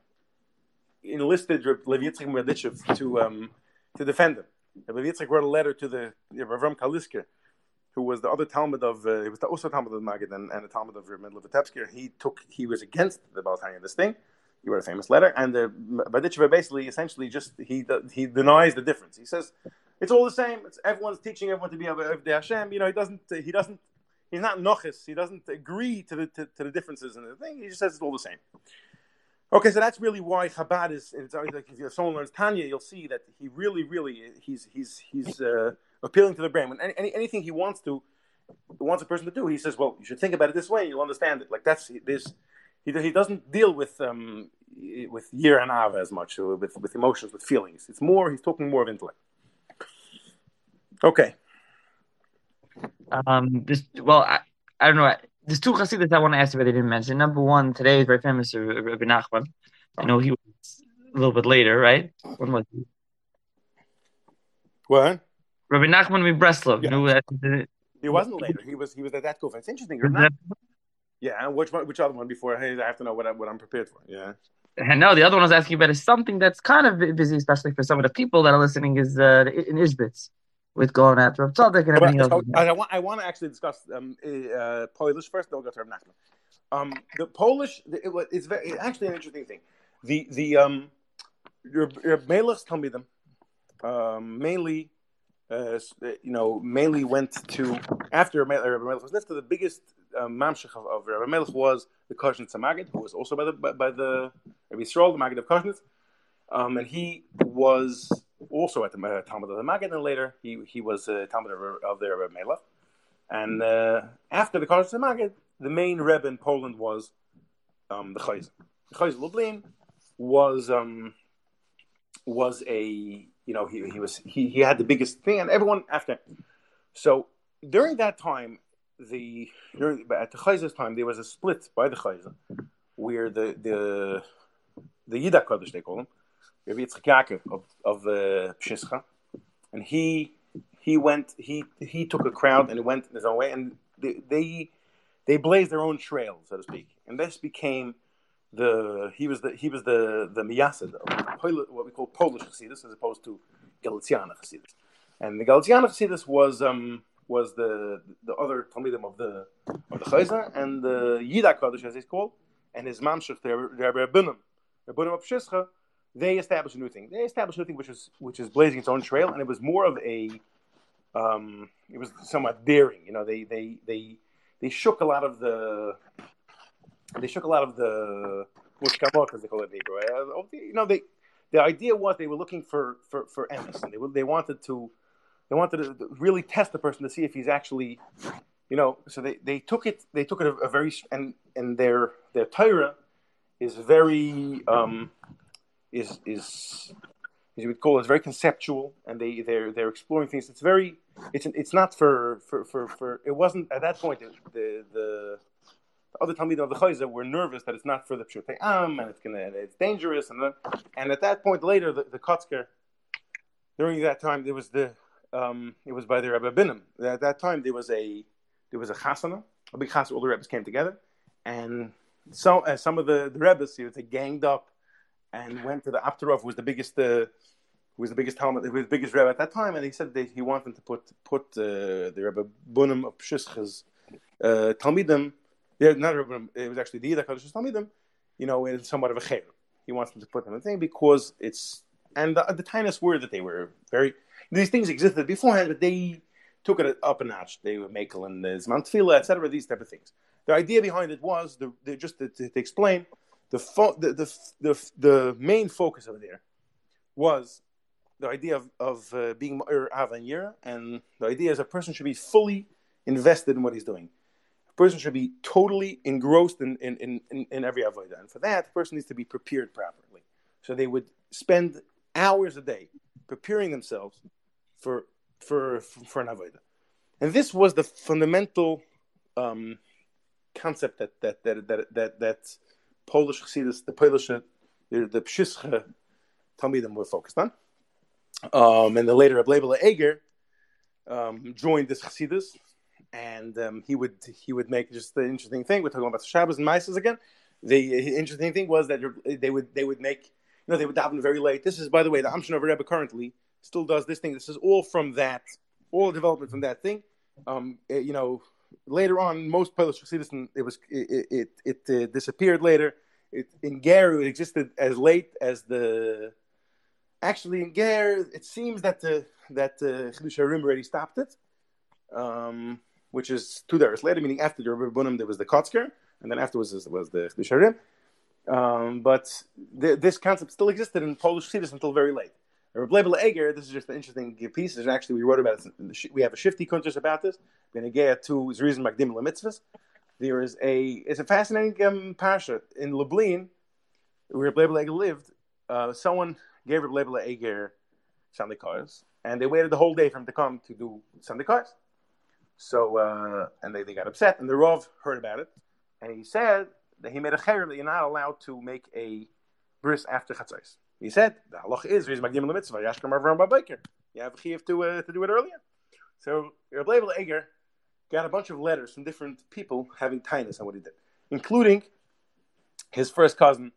enlisted Lev Yitzchak Merditchev to um, to defend him. Lev Yitzchak wrote a letter to the Avram Kalisker, who was the other Talmud of uh, he was the also Talmud of the Maggid and, and the Talmud of Mendel of Vitebsk. He took he was against the Baal HaTanya this thing. He wrote a famous letter, and the Baditchev basically, essentially, just he he denies the difference. He says it's all the same. It's, everyone's teaching everyone to be of the Hashem. You know, he doesn't. He doesn't. He's not nochis. He doesn't agree to the to, to the differences in the thing. He just says it's all the same. Okay, so that's really why Chabad is. It's always like if someone learns Tanya, you'll see that he really, really he's he's he's uh, appealing to the brain. When any, any, anything he wants to wants a person to do, he says, "Well, you should think about it this way. You'll understand it." Like that's this. He, he doesn't deal with um, with yir and av as much, or with, with emotions, with feelings. It's more, he's talking more of intellect. Okay. Um, this, well, I, I don't know. There's two chassidus I want to ask you, but I didn't mention. Number one, today is very famous, Rabbi Nachman. I know he was a little bit later, right? When was he? What? Rabbi Nachman in Breslov. Yeah. You know, uh, he wasn't later. He was he was at that kufa. It's interesting. Not, yeah, and which one, which other one before? Hey, I have to know what, I, what I'm prepared for. Yeah. And no, the other one I was asking about is something that's kind of busy, especially for some of the people that are listening, is uh, in Ishbitz. with going after Rav Tzadok and But everything else. so, I, I, want, I want to actually discuss um, uh, Polish first, then we'll go to Rav Nachman. Um, the Polish, it, it's very, it's actually an interesting thing. The the um, your, your Melech's Talmidim, um, mainly, uh, you know, mainly went to after Rabbi Melech was left. The biggest um, mamshech of, of Rabbi Melech was the Koshnitz Maggid, who was also by the by, by the Rabbi Yisrael, the Maggid of Koshnitz, um, and he was also at the uh, Talmud of the Maggid, and later he he was a uh, Talmud of, of the Rabbi Melech. And uh, after the Koshnitz Maggid, the main Rebbe in Poland was um, the Chayzer. The Chayzer Lublin was um, was a you know he he was he, he had the biggest thing, and everyone after. So during that time, the during, at the Chayzer's time, there was a split by the Chayzer, where the the the Yidah Kodesh, they call him, Rabbi Yitzchak Yaakov of of uh, Pshischa, and he he went he he took a crowd and went his own way, and they. they They blazed their own trail, so to speak, and this became the he was the he was the the miyasid of what we call Polish Chassidus as opposed to Galiciana Chassidus, and the Galiciana Chassidus was um was the the other talmidim of the of the Chayzer, and the Yidah Kodesh as he's called, and his mamshech the Rabbanim, Rabbanim of Pshischa, they established a new thing. They established a new thing which is which is blazing its own trail, and it was more of a um it was somewhat daring, you know. They they they. They shook a lot of the. They shook a lot of the mushkamot, as they call it in Hebrew. You know, they. The idea was they were looking for for for emes, and they they wanted to, they wanted to really test the person to see if he's actually, you know. So they, they took it. They took it a, a very and and their their Torah is very um is is. as you would call it, is very conceptual, and they they're they're exploring things. It's very it's it's not for for for, for it wasn't at that point the the, the other Talmidim of the Chayzer were nervous that it's not for the Pshutei Am and it's gonna it's dangerous, and then, and at that point later the, the Kotzker, during that time there was the um, it was by the Rebbe Binim. At that time there was a there was a chasana, a big chasana. All the Rebbes came together, and so uh, some of the the Rebbes, you know, they ganged up and went to the Aptarov, who was the biggest, uh, who was the biggest Talmud, who was the biggest Rebbe at that time, and he said that he wanted to put put uh, the Rebbe Bunim of Pshischa's uh, Talmidim, yeah, not Rebbe Bunim, it was actually the Yidah Kodesh Talmidim, you know, in somewhat of a cher. He wants them to put them in a thing because it's and the, the tiniest word that they were very these things existed beforehand, but they took it up a notch. They were Mekel and Zman Tefillah, et cetera. These type of things. The idea behind it was the, the just to, to, to explain. The, fo- the the the the main focus over there was the idea of of uh, being Ma'ir Av and Yira, and the idea is a person should be fully invested in what he's doing. A person should be totally engrossed in in, in, in, in every avodah, and for that, the person needs to be prepared properly. So they would spend hours a day preparing themselves for for for an avodah, and this was the fundamental um, concept that that that that that. that Polish Chassidus, the Polish, the, the Pshischa Talmidim were focused on. Um, and then later, Ableibel Eger um, joined this Chassidus, and um, he would he would make just the interesting thing. We're talking about the Shabbos and Maaseh again. The interesting thing was that they would they would make you know they would daven very late. This is, by the way, the Amshinover Rebbe currently still does this thing. This is all from that, all development from that thing. Um, it, you know. Later on, most Polish Chassidus, it was it it, it uh, disappeared later. It, in Ger, it existed as late as the. Actually, in Ger, it seems that the that Chidush Harim already stopped it, um, which is two days later. Meaning after the Rebbe Bunim, there was the Kotzker, and then afterwards was the Chidush Harim. Um, but the, this concept still existed in Polish Chassidus until very late. Rebbe Eger, this is just an interesting piece. There's actually, we wrote about it. We have a shifty kuntres about this. Benegea to Zrizim Magdim LeMitzvahs. There is a, it's a fascinating um, parsha. In Lublin, where Rebbe Eger lived, uh, someone gave Rebbe Eger Sunday cars, and they waited the whole day for him to come to do Sunday cars. So, uh, and they, they got upset, and the Rav heard about it, and he said that he made a cher that you're not allowed to make a bris after Chatzos. He said the halacha is Magdim LeMitzvah Yashkam Avram Babaker. You have a chiyuv to uh, to do it earlier. So Rebbe Eger got a bunch of letters from different people having tinus on what he did, including his first cousin,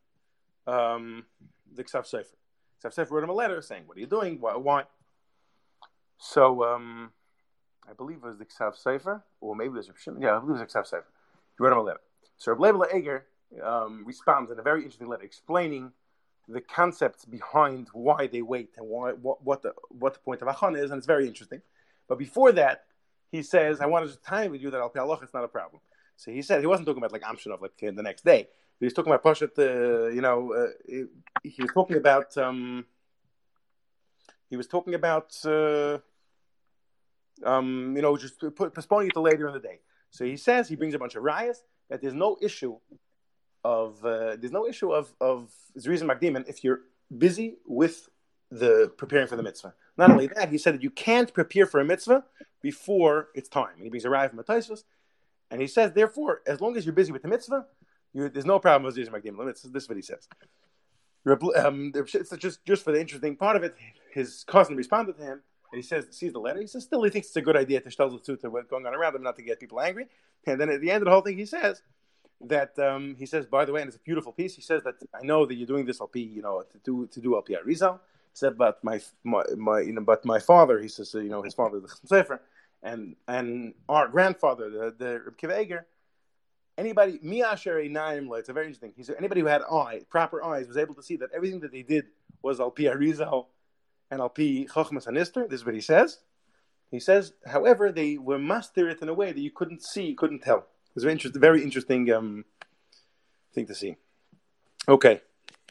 um, the Ksav Sefer. Ksav Sefer wrote him a letter saying, "What are you doing? Why?" why? So um, I believe it was the Ksav Sefer, or maybe it was Reb yeah, I believe it was the Ksav Sefer. He wrote him a letter. So Reb Leibel Eger um, responds in a very interesting letter, explaining the concepts behind why they wait and why, what, what the what the point of Achon is, and it's very interesting. But before that, he says, I want to just time with you that Al Pi Halacha is not a problem. So he said he wasn't talking about like Amshinov, like uh, the next day. He was talking about Pashat, uh, you know, uh, he, he was talking about, um, he was talking about, uh, um, you know, just put, postponing it to later in the day. So he says, he brings a bunch of rayas, that there's no issue of, uh, there's no issue of, of Zrizim Makdimin if you're busy with the preparing for the mitzvah. Not only that, he said that you can't prepare for a mitzvah before it's time. And he brings a raya from Mataisus, and he says, therefore, as long as you're busy with the mitzvah, you, there's no problem with Zrizim Makdimin. This is what he says. Um, it's just, just for the interesting part of it, his cousin responded to him, and he says, sees the letter, he says, still he thinks it's a good idea to tell the truth to what's going on around him, not to get people angry. And then at the end of the whole thing, he says that, um, he says, by the way, and it's a beautiful piece, he says that, I know that you're doing this Al Pi, you know, to do, to do Al Pi Arizal. He said, but my, my, my, you know, but my father, he says, you know, his father, the Sefer, and, and our grandfather, the, the Reb Kiva Eger, anybody, Miasher Naim, it's a very interesting. He said anybody who had eye, proper eyes, was able to see that everything that they did was Al Pi Arizal and Al Pi Chochmas Hanister. This is what he says. He says, however, they were master it in a way that you couldn't see, couldn't tell. It's a very interesting, very interesting um, thing to see. Okay.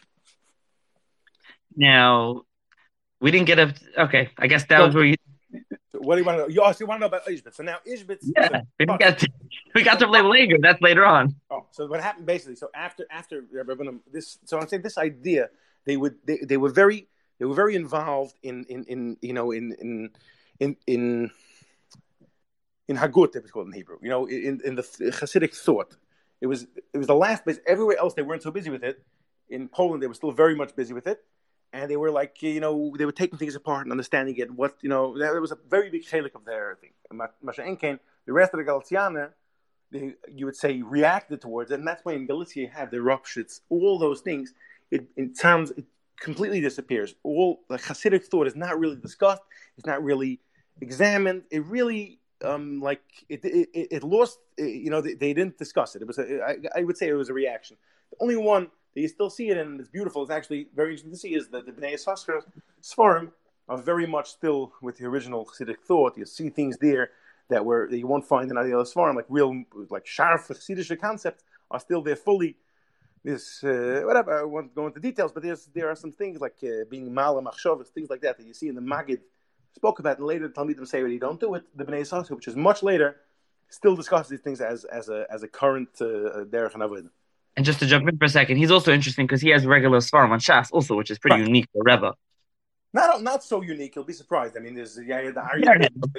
Now, we didn't get a. Okay, I guess that was where you. So what do you want to know? You also want to know about Ishbitz. So now Ishbitz. Yeah, we got to, we got to Leibel Eger. That's later on. Oh, so what happened basically? So after after this, so I'm saying this idea, they would they, they were very they were very involved in in, in you know in in in in in Hagut, it was called in Hebrew. You know, in in the Hasidic thought. It was it was the last place. Everywhere else they weren't so busy with it. In Poland, they were still very much busy with it. And they were like, you know, they were taking things apart and understanding it. What, you know, there was a very big chelik of their thing. Masha Enken, the rest of the Galiciana, they, you would say, reacted towards it. And that's why in Galicia you have the Ropshits, all those things. It, it sounds, it completely disappears. All the Hasidic thought is not really discussed. It's not really examined. It really, um, like, it, it, it, it lost, you know, they, they didn't discuss it. It was, a, I, I would say it was a reaction. The only one you still see it, and it's beautiful. It's actually very interesting to see is that the Bnei Yissaschar Sfarim are very much still with the original Chassidic thought. You see things there that were that you won't find in any other Sfarim, like real, like sharp Chassidic concepts are still there fully. This uh, whatever I won't go into details, but there's there are some things like uh, being Mala Machshavas, things like that that you see in the Magid spoke about, and later the Talmidim say, "Well, you don't do it." The Bnei Yissaschar, which is much later, still discusses these things as as a as a current uh, derech and avodah. And just to jump in for a second, he's also interesting because he has regular Svarim on Shas also, which is pretty right. unique for Rebbe. Not not so unique. You'll be surprised. I mean, there's yeah, the Ari.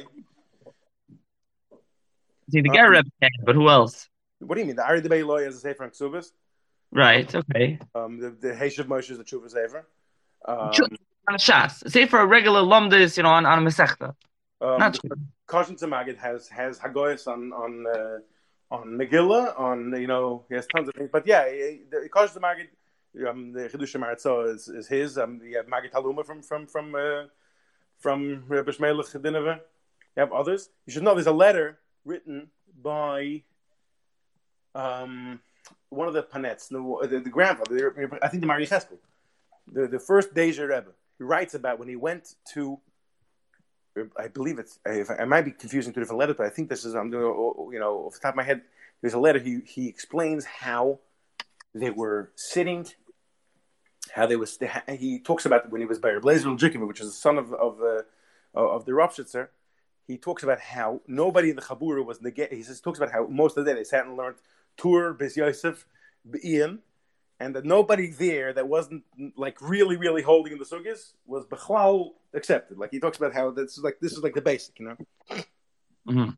See, the Ger Rebbe, but who else? What do you mean? The Ari Debei Loy is a Sefer Ksubas. Right. Okay. Um, the the Heishav Moshe is the Tshuva Sefer. Um, on a Shas, say for a regular Lomdis, you know, on on a Masechta. Um, Not Koshin Tzemagid has has Hagoyas on on. Uh, On Megillah, on, you know, he has tons of things. But yeah, the Kosh the Magid, um, the Chidush Maratzo is, is his. Um, you have Magid Haluma from from from uh, from Rebbe Shmelech Dineveh. You have others. You should know there's a letter written by um, one of the Panets, the, the, the grandfather. I think the Mari Cheskel, the the first Deja Rebbe. He writes about when he went to. I believe it's. I might be confusing two different letters, but I think this is. I'm doing. You know, off the top of my head, there's a letter. He he explains how they were sitting, how they was. He talks about when he was by Blazer Jikimi, which is the son of of the of the Ropshitzer. He talks about how nobody in the Chabura was negate. He says talks about how most of the day they sat and learned Tur, Bez Yosef, Be'iyim, and that nobody there that wasn't like really, really holding in the sugis was bechlal accepted. Like he talks about how this is like this is like the basic, you know. Mm-hmm.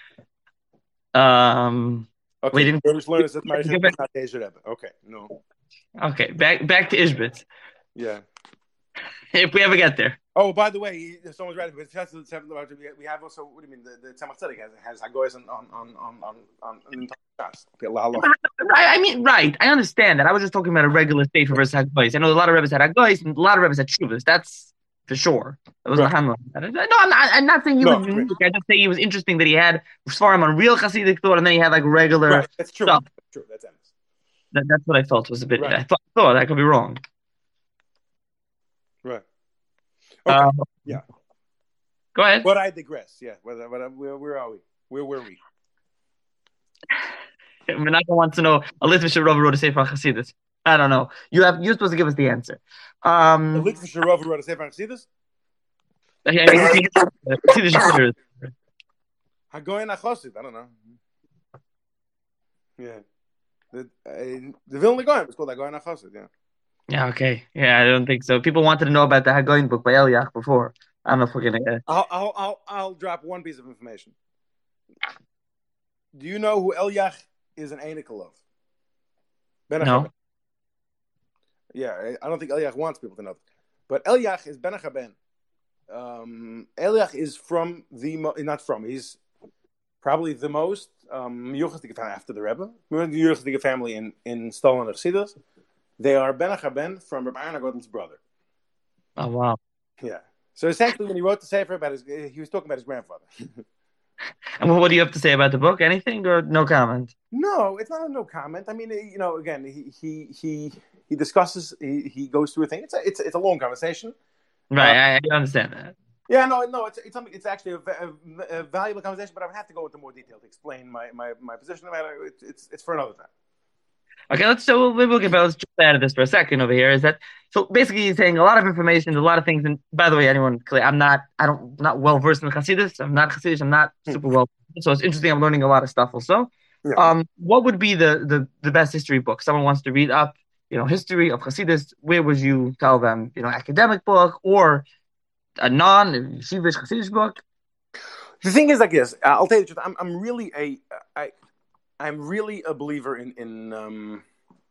Um. Okay. We didn't. That okay. No. Okay. Back back to Ishbitz. Yeah. If we ever get there. Oh, by the way, someone's right. We have also. What do you mean? The, the Tzemach Tzedek has has Hagoyas on on on on on on. Right. I mean, right. I understand that. I was just talking about a regular Sefer versus Hagoyas. I know a lot of Rebbes had Hagoyas and a lot of Rebbes had Shuvas. That's for sure. It was Right. Lahamla. No, I'm not, I'm not saying he was No, right. unique. I just say he was interesting that he had Svarim on real Hasidic thought, and then he had like regular Right. That's true. stuff. That's true. That's honest. That, that's what I felt was a bit. Right. I thought, thought I could be wrong. Right. Okay. Uh, Yeah. Go ahead. But I digress. Yeah. What, what, where, where are we? Where were we? Menachem wants to know a Litvish Rav wrote a sefer on Hasidus. I don't know. You have you're supposed to give us the answer. The Um, Litvish Rav wrote a sefer on Chassidus? I guess he- Hasidus Shapiro. Hagoyin Achosid. I don't know. Yeah. The, uh, the Vilna Goyim was called Hagoyin Achosid. Yeah. Yeah. Okay. Yeah. I don't think so. People wanted to know about the Hagoyin book by Eliach before. I don't know if we're gonna. Uh, I'll, I'll, I'll, I'll drop one piece of information. Do you know who Eliach is an Anikel of? Ben no. Achaben. Yeah, I- I don't think Eliach wants people to know. But Eliach is Ben Achaben. Um, Eliach is from the, mo- not from, he's probably the most um, Yuchasdige family after the Rebbe. We're the Yuchasdige family in, in Stalin of Chassidus. They are Ben Achaben from Rabbi Aaron Gordon's brother. Oh wow. Yeah. So essentially, when he wrote the Sefer about his, he was talking about his grandfather. And what do you have to say about the book? Anything or no comment? No, it's not a no comment. I mean, you know, again, he he he, he discusses, he, he goes through a thing. It's a it's a, it's a long conversation. Right. Uh, I, I understand that. Yeah, no, no, it's it's something. It's actually a, a, a valuable conversation, but I would have to go into more detail to explain my, my, my position about it. It's, it's it's for another time. Okay, let's so we'll, we'll get let's just out of this for a second over here. Is that so? Basically, he's saying a lot of information, a lot of things. And by the way, anyone clear? I'm not. I don't not well versed in Hasidus. I'm not Hasidish. I'm not super well. So it's interesting. I'm learning a lot of stuff also. Yeah. Um, what would be the the the best history book? Someone wants to read up, you know, history of Hasidus. Where would you tell them? You know, academic book or a non yeshivish Hasidish book? The thing is like this. I'll tell you the truth. I'm I'm really a I I'm really a believer in in um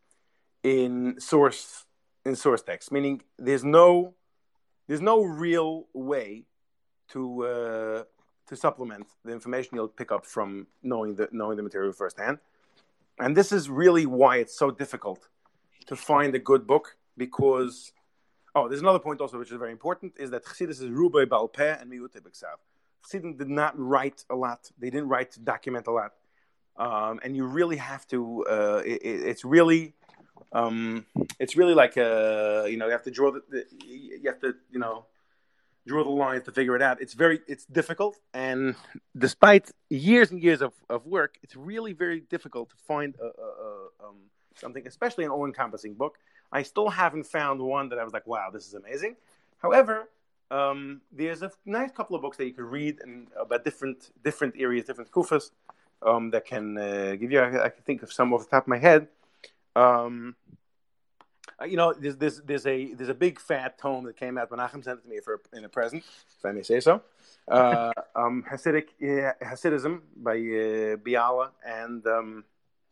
in source in source text. Meaning, there's no there's no real way to uh, to supplement the information you'll pick up from knowing the knowing the material firsthand. And this is really why it's so difficult to find a good book, because oh, there's another point also which is very important, is that Chassidus is Rubei Baal Peh and Miute B'Ksav. Chassidim did not write a lot. They didn't write to document a lot. Um, and you really have to, uh, it, it's really, um, it's really like, uh, you know, you have to draw the, the, you have to, you know, draw the lines to figure it out. It's very, it's difficult. And despite years and years of, of work, it's really very difficult to find a, a, a, um, something, especially an all-encompassing book. I still haven't found one that I was like, wow, this is amazing. However, um, there's a nice couple of books that you can read and about different different areas, different kufas, um, that can uh, give you. I, I can think of some off the top of my head. Um, you know, there's, there's there's a there's a big fat tome that came out. Menachem sent it to me for in a present, if I may say so. Uh, um, Hasidic uh, Hasidism by uh, Biala and. Um,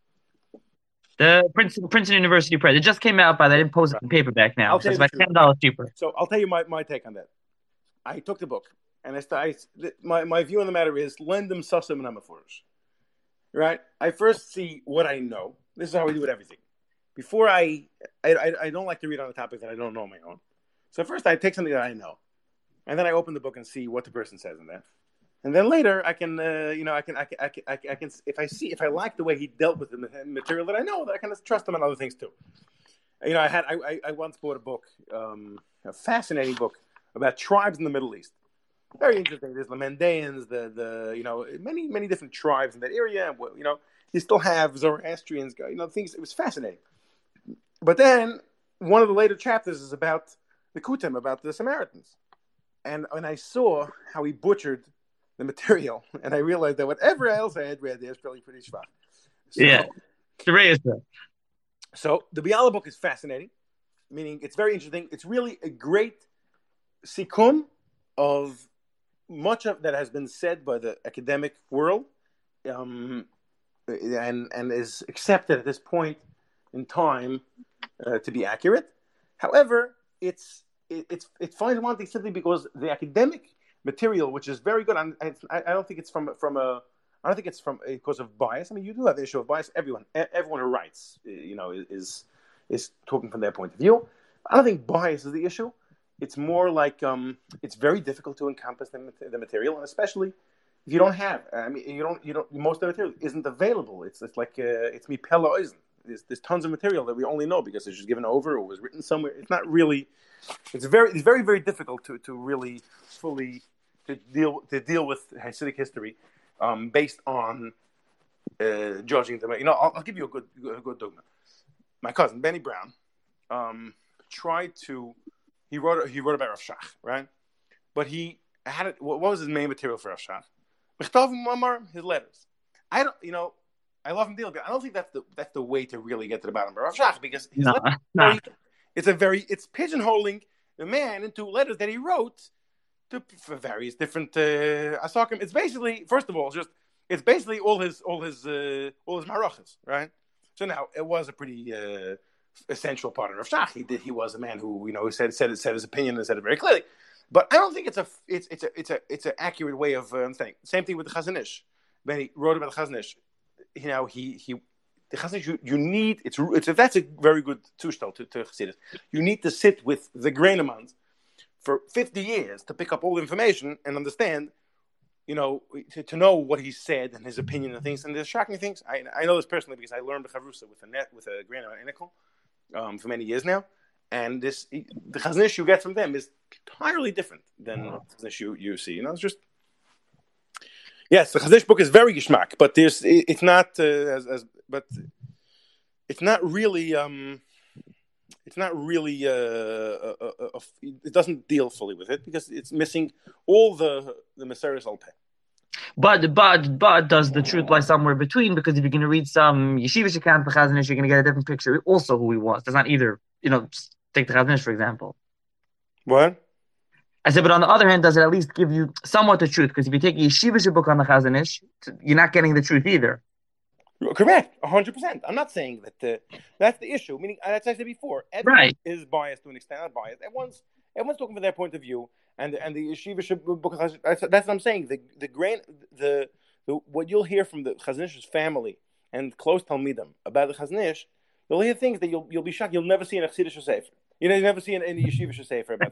The Princeton, Princeton University Press. It just came out, but I didn't post it in paperback now. I'll So tell it's you about the truth. ten dollars cheaper. So I'll tell you my, my take on that. I took the book, and I, st- I my my view on the matter is lendem sasem namafurish. Right? I first see what I know. This is how we do with everything. Before I, I, I, I don't like to read on a topic that I don't know on my own. So first I take something that I know, and then I open the book and see what the person says in there. And then later, I can, uh, you know, I can, I can, I can, I can, I can, if I see, if I like the way he dealt with the material that I know, that I can trust him on other things too. You know, I had, I, I once bought a book, um, a fascinating book about tribes in the Middle East. Very interesting. There's the Mandaeans, the, the, you know, many, many different tribes in that area. You know, you still have Zoroastrians, you know, things. It was fascinating. But then one of the later chapters is about the Kutim, about the Samaritans, and when I saw how he butchered the material, and I realized that whatever else I had read there is probably pretty schwach. So, Yeah. So the Biala book is fascinating, meaning it's very interesting. It's really a great sikkum of much of that has been said by the academic world, um, and and is accepted at this point in time uh, to be accurate. However, it's it, it's it finds one thing simply because the academic material, which is very good. I, I don't think it's from from a. I don't think it's from because of bias. I mean, you do have the issue of bias. Everyone, everyone who writes, you know, is is talking from their point of view. I don't think bias is the issue. it's more like um, it's very difficult to encompass the, the material, and especially if you don't have. I mean, you don't. You don't. Most of the material isn't available. It's it's like uh, it's me pella eisen. There's, there's tons of material that we only know because it's just given over or was written somewhere. It's not really. It's very. It's very very difficult to, to really fully to deal to deal with Hasidic history um, based on uh, judging them. You know, I'll, I'll give you a good a good dogma. My cousin Benny Brown um, tried to. He wrote he wrote about Rav Shach, right? But he had it. What was his main material for Rav Shach? Mechtov Mamar, his letters. I don't. You know. I love him dearly, but I don't think that's the that's the way to really get to the bottom of Rav Shach because his no, letters, no. it's a very it's pigeonholing the man into letters that he wrote to for various different uh, asakim. It's basically first of all just it's basically all his all his uh, all his marachas, right? So now it was a pretty uh, essential part of Rav Shach. He did he was a man who you know said said said his opinion and said it very clearly. But I don't think it's a it's it's a it's a it's an accurate way of uh, understanding. Same thing with the Chazon Ish. When he wrote about the Chazon Ish. You know, he he the Chazon Ish, you, you need it's it's that's a very good zustel to to Chassidus. You need to sit with the Grainemans for fifty years to pick up all the information and understand, you know, to, to know what he said and his opinion and things. And there's shocking things. I I know this personally because I learned the Chavrusa with a net with a Graineman Inikel um, for many years now. And this the Chazon Ish you get from them is entirely different than the Chazon Ish you you see. You know, it's just. Yes, the Chazon Ish book is very geschmack, but there's it's not uh, as, as but it's not really um, it's not really uh, a, a, a, it doesn't deal fully with it because it's missing all the the Meseres Alpeh. But but but does the truth lie somewhere between? Because if you're going to read some yeshivish account of the Chazon Ish, you're going to get a different picture. Also, who he was. That's not either. You know, take the Chazon Ish for example. What? I said, but on the other hand, does it at least give you somewhat the truth? Because if you take a yeshivish book on the Chazon Ish, you're not getting the truth either. Correct, a hundred percent. I'm not saying that uh, that's the issue. Meaning, as I said before, everyone right. is biased to an extent. Not biased. Everyone's everyone's talking from their point of view, and and the yeshivish book. That's what I'm saying. The the grain the, the what you'll hear from the Chazon Ish's family and close talmidim about the Chazon Ish, you'll hear things that you'll you'll be shocked. You'll never see in a Chassidish sefer. You know, you never see in any yeshivish sefer about.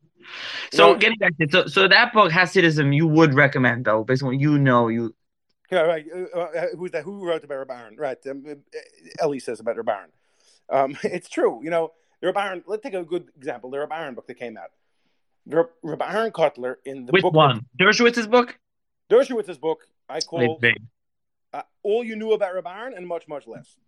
So know, getting back to it, so so that book Hasidism you would recommend though, based on what you know, you. Yeah, right. Uh, uh, who's that? Who wrote about Reb Aaron? Right. Um, Ellie says about Reb Aaron. Um, it's true. You know, the Reb Aaron. Let's take a good example. The Reb Aaron book that came out. The Reb Aaron Kotler in the Which book. Which one? Dershowitz's book. Dershowitz's book. I call big. Uh, all you knew about Reb Aaron and much much less.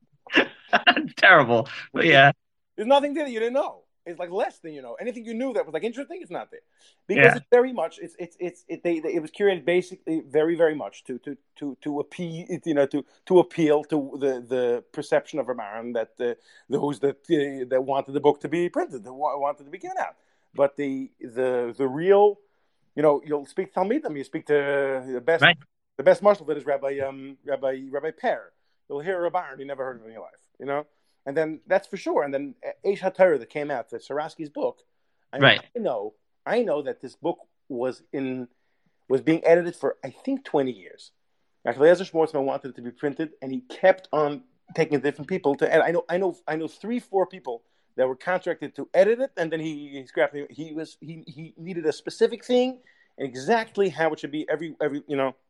Terrible, but yeah. There's nothing there that you didn't know. It's like less than you know. Anything you knew that was like interesting, it's not there because yeah. it's very much. It's it's it's it. They, they it was curated basically very very much to to to to appeal you know to to appeal to the, the perception of Reb Aaron that uh, those that uh, that wanted the book to be printed, that wanted to be given out. But the the the real, you know, you'll speak to Talmidim, you speak to the best right. the best marshal that is Rabbi um Rabbi Rabbi Per. You'll hear Reb Aaron you never heard of in your life, you know. And then that's for sure. And then Eish HaTorah that came out, the Sarasky's book. I mean, right. I know, I know that this book was in was being edited for I think twenty years. Actually, Eliezer Schwartzman wanted it to be printed, and he kept on taking different people to edit. I know, I know, I know three, four people that were contracted to edit it, and then he, he scrapped it. He was he he needed a specific thing, and exactly how it should be. Every every you know.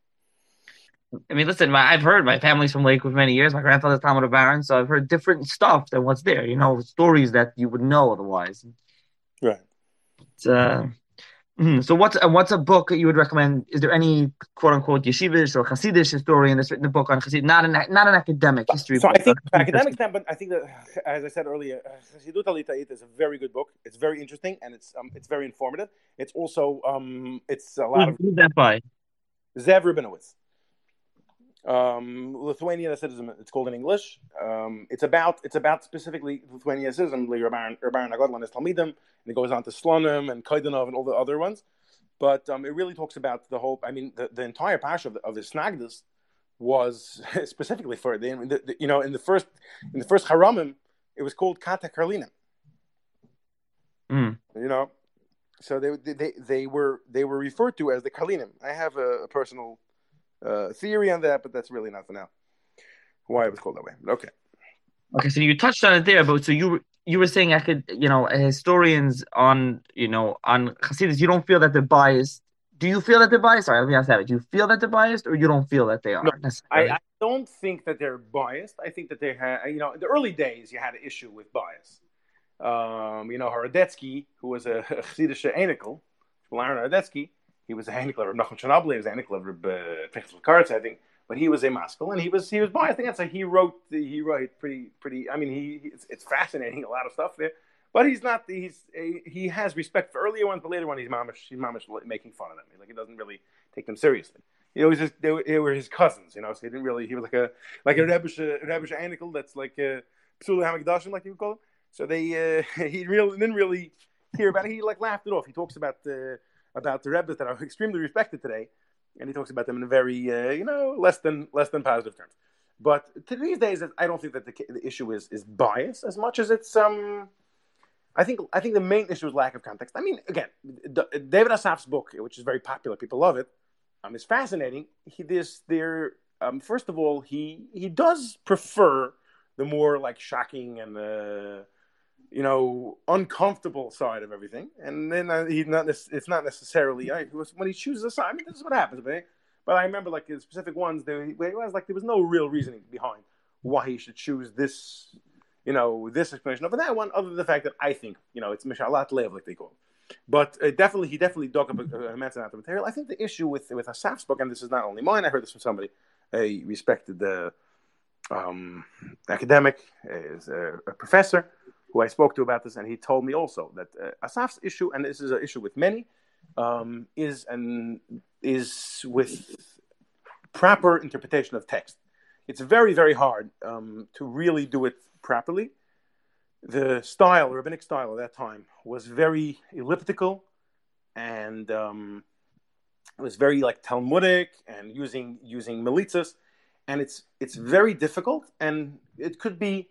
I mean, listen, my, I've heard my family's from Lakewood for many years. My grandfather's Talmud of Baron, so I've heard different stuff than what's there. You know, stories that you would know otherwise. Right. It's, uh, mm, so what's uh, what's a book that you would recommend? Is there any quote unquote yeshivish or Hasidish historian that's written a book on Hasid? Not an not an academic history. So book, I think uh, academic standpoint, I think that, as I said earlier, Hasidut Alita'it is a very good book. It's very interesting and it's um, it's very informative. It's also um, it's a lot who's, of who's that by? Zev Rabinowitz. Um, Lithuanian Hasidism. It's called in English. Um, it's about it's about specifically Lithuanian Hasidism. Reb Aaron Agadlan is Talmidim, and it goes on to Slonim and Kaidanov and all the other ones. But um, it really talks about the whole. I mean, the, the entire parsha of the, of the Snagdus was specifically for the, the, the you know in the first in the first Haramim it was called Kata Karlinim. Mm. You know, so they they they were they were referred to as the Karlinim. I have a, a personal. Uh, theory on that, but that's really not for now. Why it was called that way. Okay. Okay, so you touched on it there, but so you you were saying I could, you know, historians on, you know, on Hasidus, you don't feel that they're biased. Do you feel that they're biased? Sorry, let me ask that. Do you feel that they're biased, or you don't feel that they No, are I, necessarily? I don't think that they're biased. I think that they had, you know, in the early days, you had an issue with bias. Um, you know, Horodetsky, who was a Chassidish Einikel, Aaron Horodetsky, he was a Einikel of Nachman Chernobyl, he was a Einikel of Pinchas Karts, I think, but he was a Moscow, and he was he was biased. I think that's why he wrote he wrote pretty pretty. I mean, he it's, it's fascinating, a lot of stuff there, but he's not he's he has respect for earlier ones, but later on he's mamish he's mamish making fun of them. Like he doesn't really take them seriously. You know, it was just, they, were, they were his cousins, you know, so he didn't really, he was like a, like a Rebbish, Rebbish Einikel that's like a Psula Hamikdashim, like you would call him. So they, uh, he really didn't really hear about it. He like laughed it off. He talks about the, about the Rebbes that are extremely respected today. And he talks about them in a very, uh, you know, less than, less than positive terms. But to these days, I don't think that the, the issue is, is bias as much as it's, um, I think, I think the main issue is lack of context. I mean, again, the, David Asaf's book, which is very popular, people love it. Um, it's fascinating. He this there. Um, first of all, he he does prefer the more like shocking and uh, you know uncomfortable side of everything. And then uh, he's not. It's not necessarily uh, when he chooses a side. I mean, this is what happens. But, but I remember like the specific ones. There it was like there was no real reasoning behind why he should choose this. You know this explanation over that one, other than the fact that I think you know it's Mishalat Lev, like they call it. But uh, definitely, he definitely dug up a immense amount of material. I think the issue with with Asaf's book, and this is not only mine, I heard this from somebody, a respected uh, um, academic, is a, a professor who I spoke to about this, and he told me also that uh, Asaf's issue, and this is an issue with many, um, is an is with proper interpretation of text. It's very very hard um, to really do it properly. The style, rabbinic style at that time, was very elliptical, and um, it was very like Talmudic and using using militzas, and it's it's very difficult, and it could be,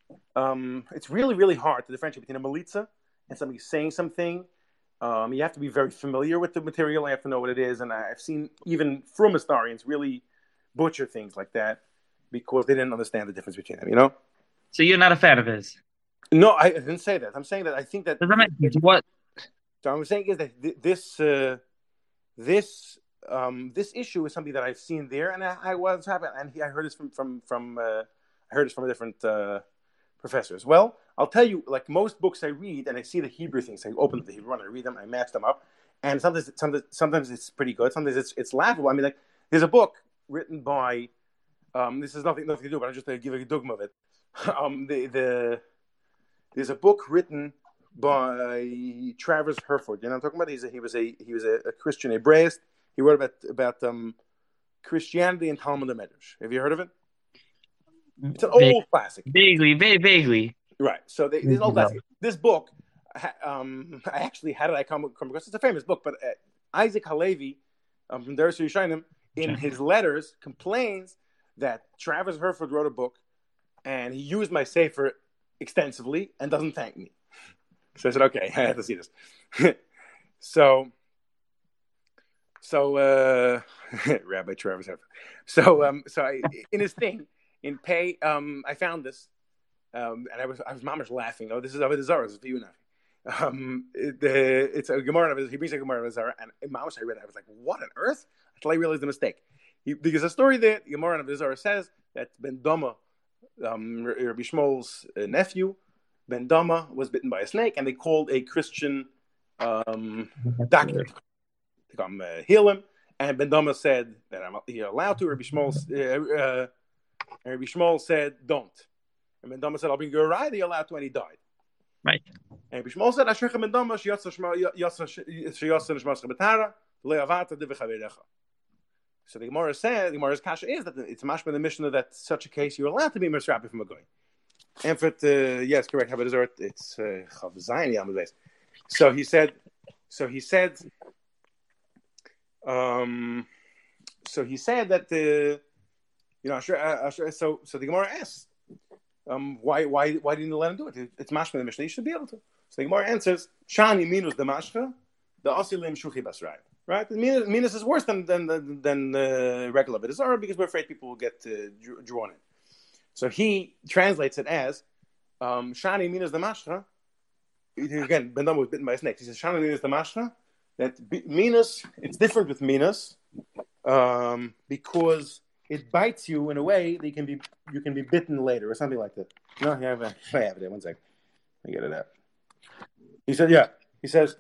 um, it's really really hard to differentiate between a militza and somebody saying something. Um, you have to be very familiar with the material. You have to know what it is, and I've seen even from historians really butcher things like that because they didn't understand the difference between them. You know. So you're not a fan of his? No, I didn't say that. I'm saying that I think that. Does that make sense? What? So I'm saying is that th- this uh, this um, this issue is something that I've seen there, and I, I was happy, and he, I heard this from from from uh, I heard this from a different uh, professors. Well, I'll tell you, like most books I read, and I see the Hebrew things. I open the Hebrew one, I read them, I match them up, and sometimes sometimes sometimes it's pretty good. Sometimes it's it's laughable. I mean, like there's a book written by um, this has nothing nothing to do, but I'm just going to give a dogma of it. um, the the There's a book written by Travers Herford. You know what I'm talking about? He's a, he was a he was a, a Christian Hebraist. He wrote about about um, Christianity and Talmud and Medrash. Have you heard of it? It's an old Va- classic. Vaguely, very vaguely. Right. So they, there's an old classic. This book, um, I actually how did I come, come across? It's a famous book, but uh, Isaac Halevi um, from Deris Yerushalayim in okay. his letters complains that Travers Herford wrote a book and he used my sefer extensively and doesn't thank me. So I said, okay, I have to see this. so, so uh, Rabbi Travis Heffer. So, um, so I, in his thing, in pay, um, I found this, um, and I was, I was mamish laughing. Oh, this is Avodah Zarah. This is for you now. Um, it, uh, it's a Gemara. He brings a Gemara of Zarah, and in mamish I read it. I was like, what on earth? Until I realized the mistake. He, because the story there, the Gemara of Zarah says that Ben Doma, Um, Rabbi Shmuel's uh, nephew, Ben Dama, was bitten by a snake, and they called a Christian um, doctor to come uh, heal him. And Ben Dama said that I'm you're allowed to. Rabbi Shmuel, uh, uh, Rabbi Shmuel said, don't. And Ben Dama said, I'll bring you a ride, you're allowed to, and he died. Right. And Rabbi Shmuel said, Ashecha Ben Dama, sheyotza nishmascha betara, le'avata divichaverecha. So the Gemara said, the Gemara's kasha is that it's mashma the Mishnah that such a case you're allowed to be misrabi from a goy. And for it, uh, yes, correct. How about it's chav zayin yam beis. So he said, so he said, um, so he said that the, you know, so so the Gemara asks, um, why why why didn't you let him do it? It's mashma the Mishnah. You should be able to. So the Gemara answers, shani minus the mashcha, the asilim shuchi basrai. Right, minus is worse than than than, than uh, regular Avodah because we're afraid people will get uh, drawn in. So he translates it as um, Shani Minas the Mashra. Again, Ben Dama was bitten by a snake. He says Shani Minas the Mashra. That Minas, it's different with Minas um, because it bites you in a way that you can be you can be bitten later or something like that. No, I have, I have it. One second. I get it out. He said, yeah. He says,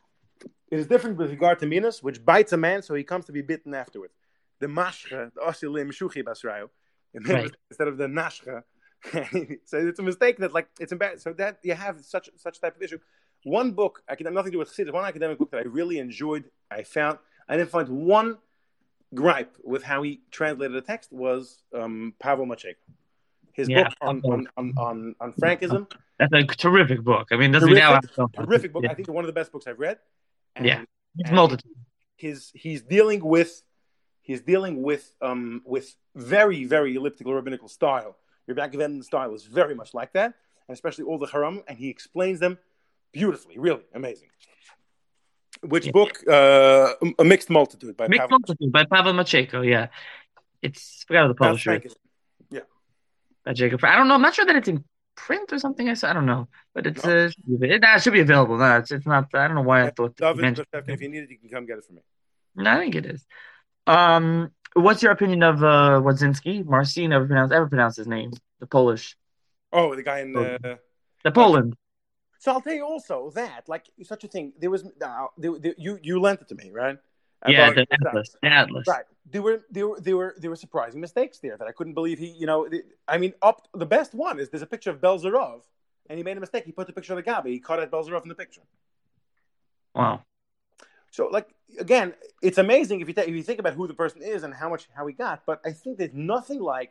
it is different with regard to Minas, which bites a man, so he comes to be bitten afterwards. The Mashra, the Osilim Shuchi Basrayo, instead of the Nashra. So it's a mistake that, like, it's embarrassing. So that you have such such type of issue. One book, I can have nothing to do with Chassidus, one academic book that I really enjoyed, I found, I didn't find one gripe with how he translated the text was um, Pavel Machek. His Yeah. book on, on, on, on, on Frankism. That's a terrific book. I mean, doesn't mean now terrific book. Yeah. I think one of the best books I've read. And, yeah, it's multitude. His he's dealing with he's dealing with um with very very elliptical rabbinical style. Your Yaakov style is very much like that, and especially all the haram, and he explains them beautifully, really amazing. Which yeah. book? Uh, a Mixed Multitude by Mixed Pavel Multitude by Pavel Macheko. Yeah, it's I forgot the publisher. Yeah, by Jacob. I don't know. I'm not sure that it's in print or something. I said I don't know, but it's no. uh, it, it should be available. No, it's it's not. I don't know why I thought. David, if you need it, you can come get it for me. No, I think it is. Um, what's your opinion of uh, Wadzinski? Marcin never pronounced ever pronounced his name. The Polish. Oh, the guy in uh, the Poland. So I'll tell you also that, like, such a thing. There was uh, there, there, you you lent it to me, right? Yeah, the Atlas. The Atlas. Right. There were there were there were there were surprising mistakes there that I couldn't believe he. You know, I mean, up the best one is there's a picture of Belzerov, and he made a mistake. He put the picture of the Gabi. He caught out Belzerov in the picture. Wow. So, like, again, it's amazing if you th- if you think about who the person is and how much how he got. But I think there's nothing like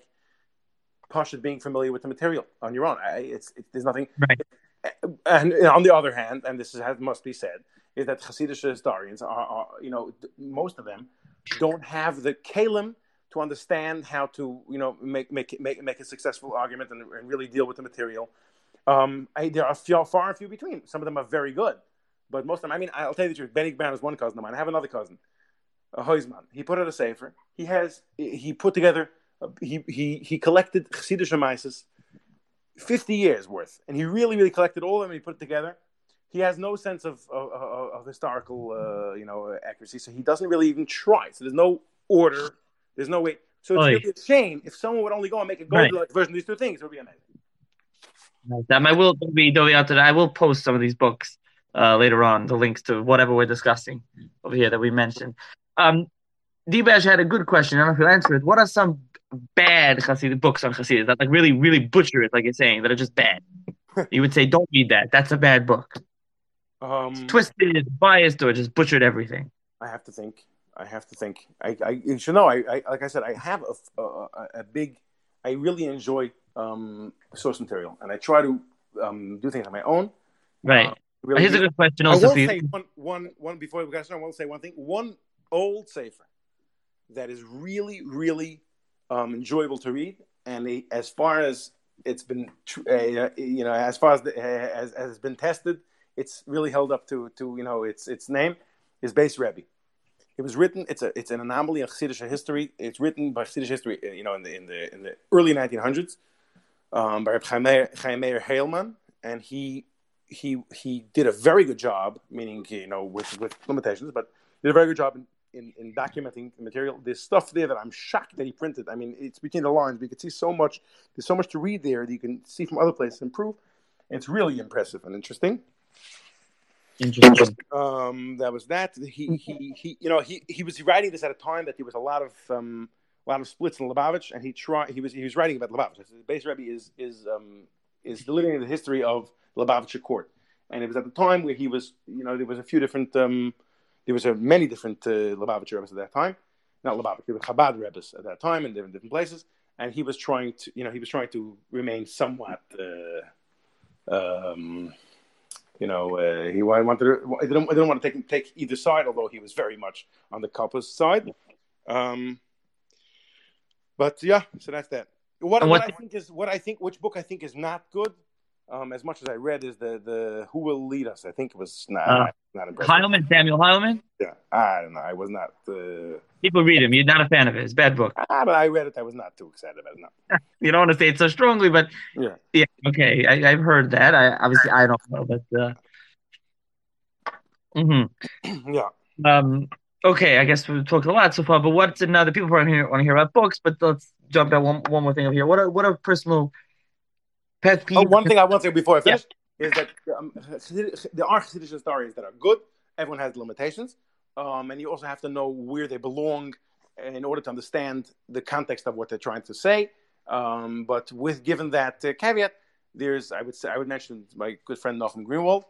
Pasha being familiar with the material on your own. I, it's it, there's nothing. Right. And on the other hand, and this is, must be said, is that Hasidic historians are, are, you know, most of them don't have the kalim to understand how to, you know, make make make make a successful argument and, and really deal with the material. Um, I, there are few, far and few between. Some of them are very good, but most of them. I mean, I'll tell you the truth. Benny Brown is one cousin of mine. I have another cousin, a Heusman. He put out a sefer. He has he put together. Uh, he he he collected Hasidic Shemaisis. fifty years worth, and he really, really collected all of them and he put it together. He has no sense of of, of, of historical, uh, you know, accuracy, so he doesn't really even try. So there's no order, there's no way. So it's Oy. really a shame if someone would only go and make a Goldilocks right. version of these two things. It would be amazing. That I will be doing out today. I will post some of these books uh, later on, the links to whatever we're discussing over here that we mentioned. Um, D-Bash had a good question. I don't know if you'll answer it. What are some bad Hasidic books on Hasidus that like really, really butcher it, like you're saying, that are just bad? You would say, don't read that. That's a bad book. Um, it's twisted, biased, or just butchered everything. I have to think. I have to think. I, I you should know. I, I, like I said, I have a, a, a big. I really enjoy um, source material, and I try to um, do things on my own. Right. Uh, really Here's do. a good question. Also, I will for you. say one, one, one before we get started. I will say one thing. One old sefer that is really, really um, enjoyable to read, and it, as far as it's been, uh, you know, as far as the, uh, as, as it's been tested, it's really held up to, to you know, its its name is Beis Rebbe. It was written. It's a it's an anomaly of Chassidish history. It's written by Chassidish history, you know, in the in the in the early nineteen hundreds, um, by Chaim Meir Heilman, and he he he did a very good job, meaning, you know, with with limitations, but did a very good job in, in, in documenting the material. There's stuff there that I'm shocked that he printed. I mean, it's between the lines. We could see so much. There's so much to read there that you can see from other places and prove. It's really impressive and interesting. Interesting. Um, that was that. He, he, he, you know, he, he was writing this at a time that there was a lot of, um, a lot of splits in Lubavitch, and he tried. He was, he was writing about Lubavitch. The Beis Rebbe is, is, um, is delineating the history of Lubavitcher court, and it was at the time where he was, you know, there was a few different, um, there was a many different uh, Lubavitcher Rebbes at that time, not Lubavitch, there were Chabad Rebbes at that time in different different places, and he was trying to, you know, he was trying to remain somewhat. Uh, um, You know, uh, he wanted. To, I didn't. I didn't want to take take either side, although he was very much on the Kappa's side. Um, but yeah, so that's that. What, what I think is what I think which book I think is not good Um, as much as I read, is the the Who Will Lead Us. I think it was nah, Uh, not not impressed. Heilman, Samuel Heilman. Yeah, I don't know. I was not. Uh, People read him. You're not a fan of his. Bad book. ah, but I read it. I was not too excited about it. No. You don't want to say it so strongly, but Yeah. yeah, okay. I, I've heard that. I obviously I don't know, but uh, mhm. Yeah. Um, okay. I guess we've talked a lot so far. But what's another? People probably here want to hear about books, but let's jump at one one more thing over here. What are what are personal pet Oh, peeves? one thing I want to say before I Yeah. finish is that um, there are Hasidic stories that are good. Everyone has limitations, um, and you also have to know where they belong in order to understand the context of what they're trying to say. Um, but with given that uh, caveat, there's I would say I would mention my good friend Nachum Greenwald,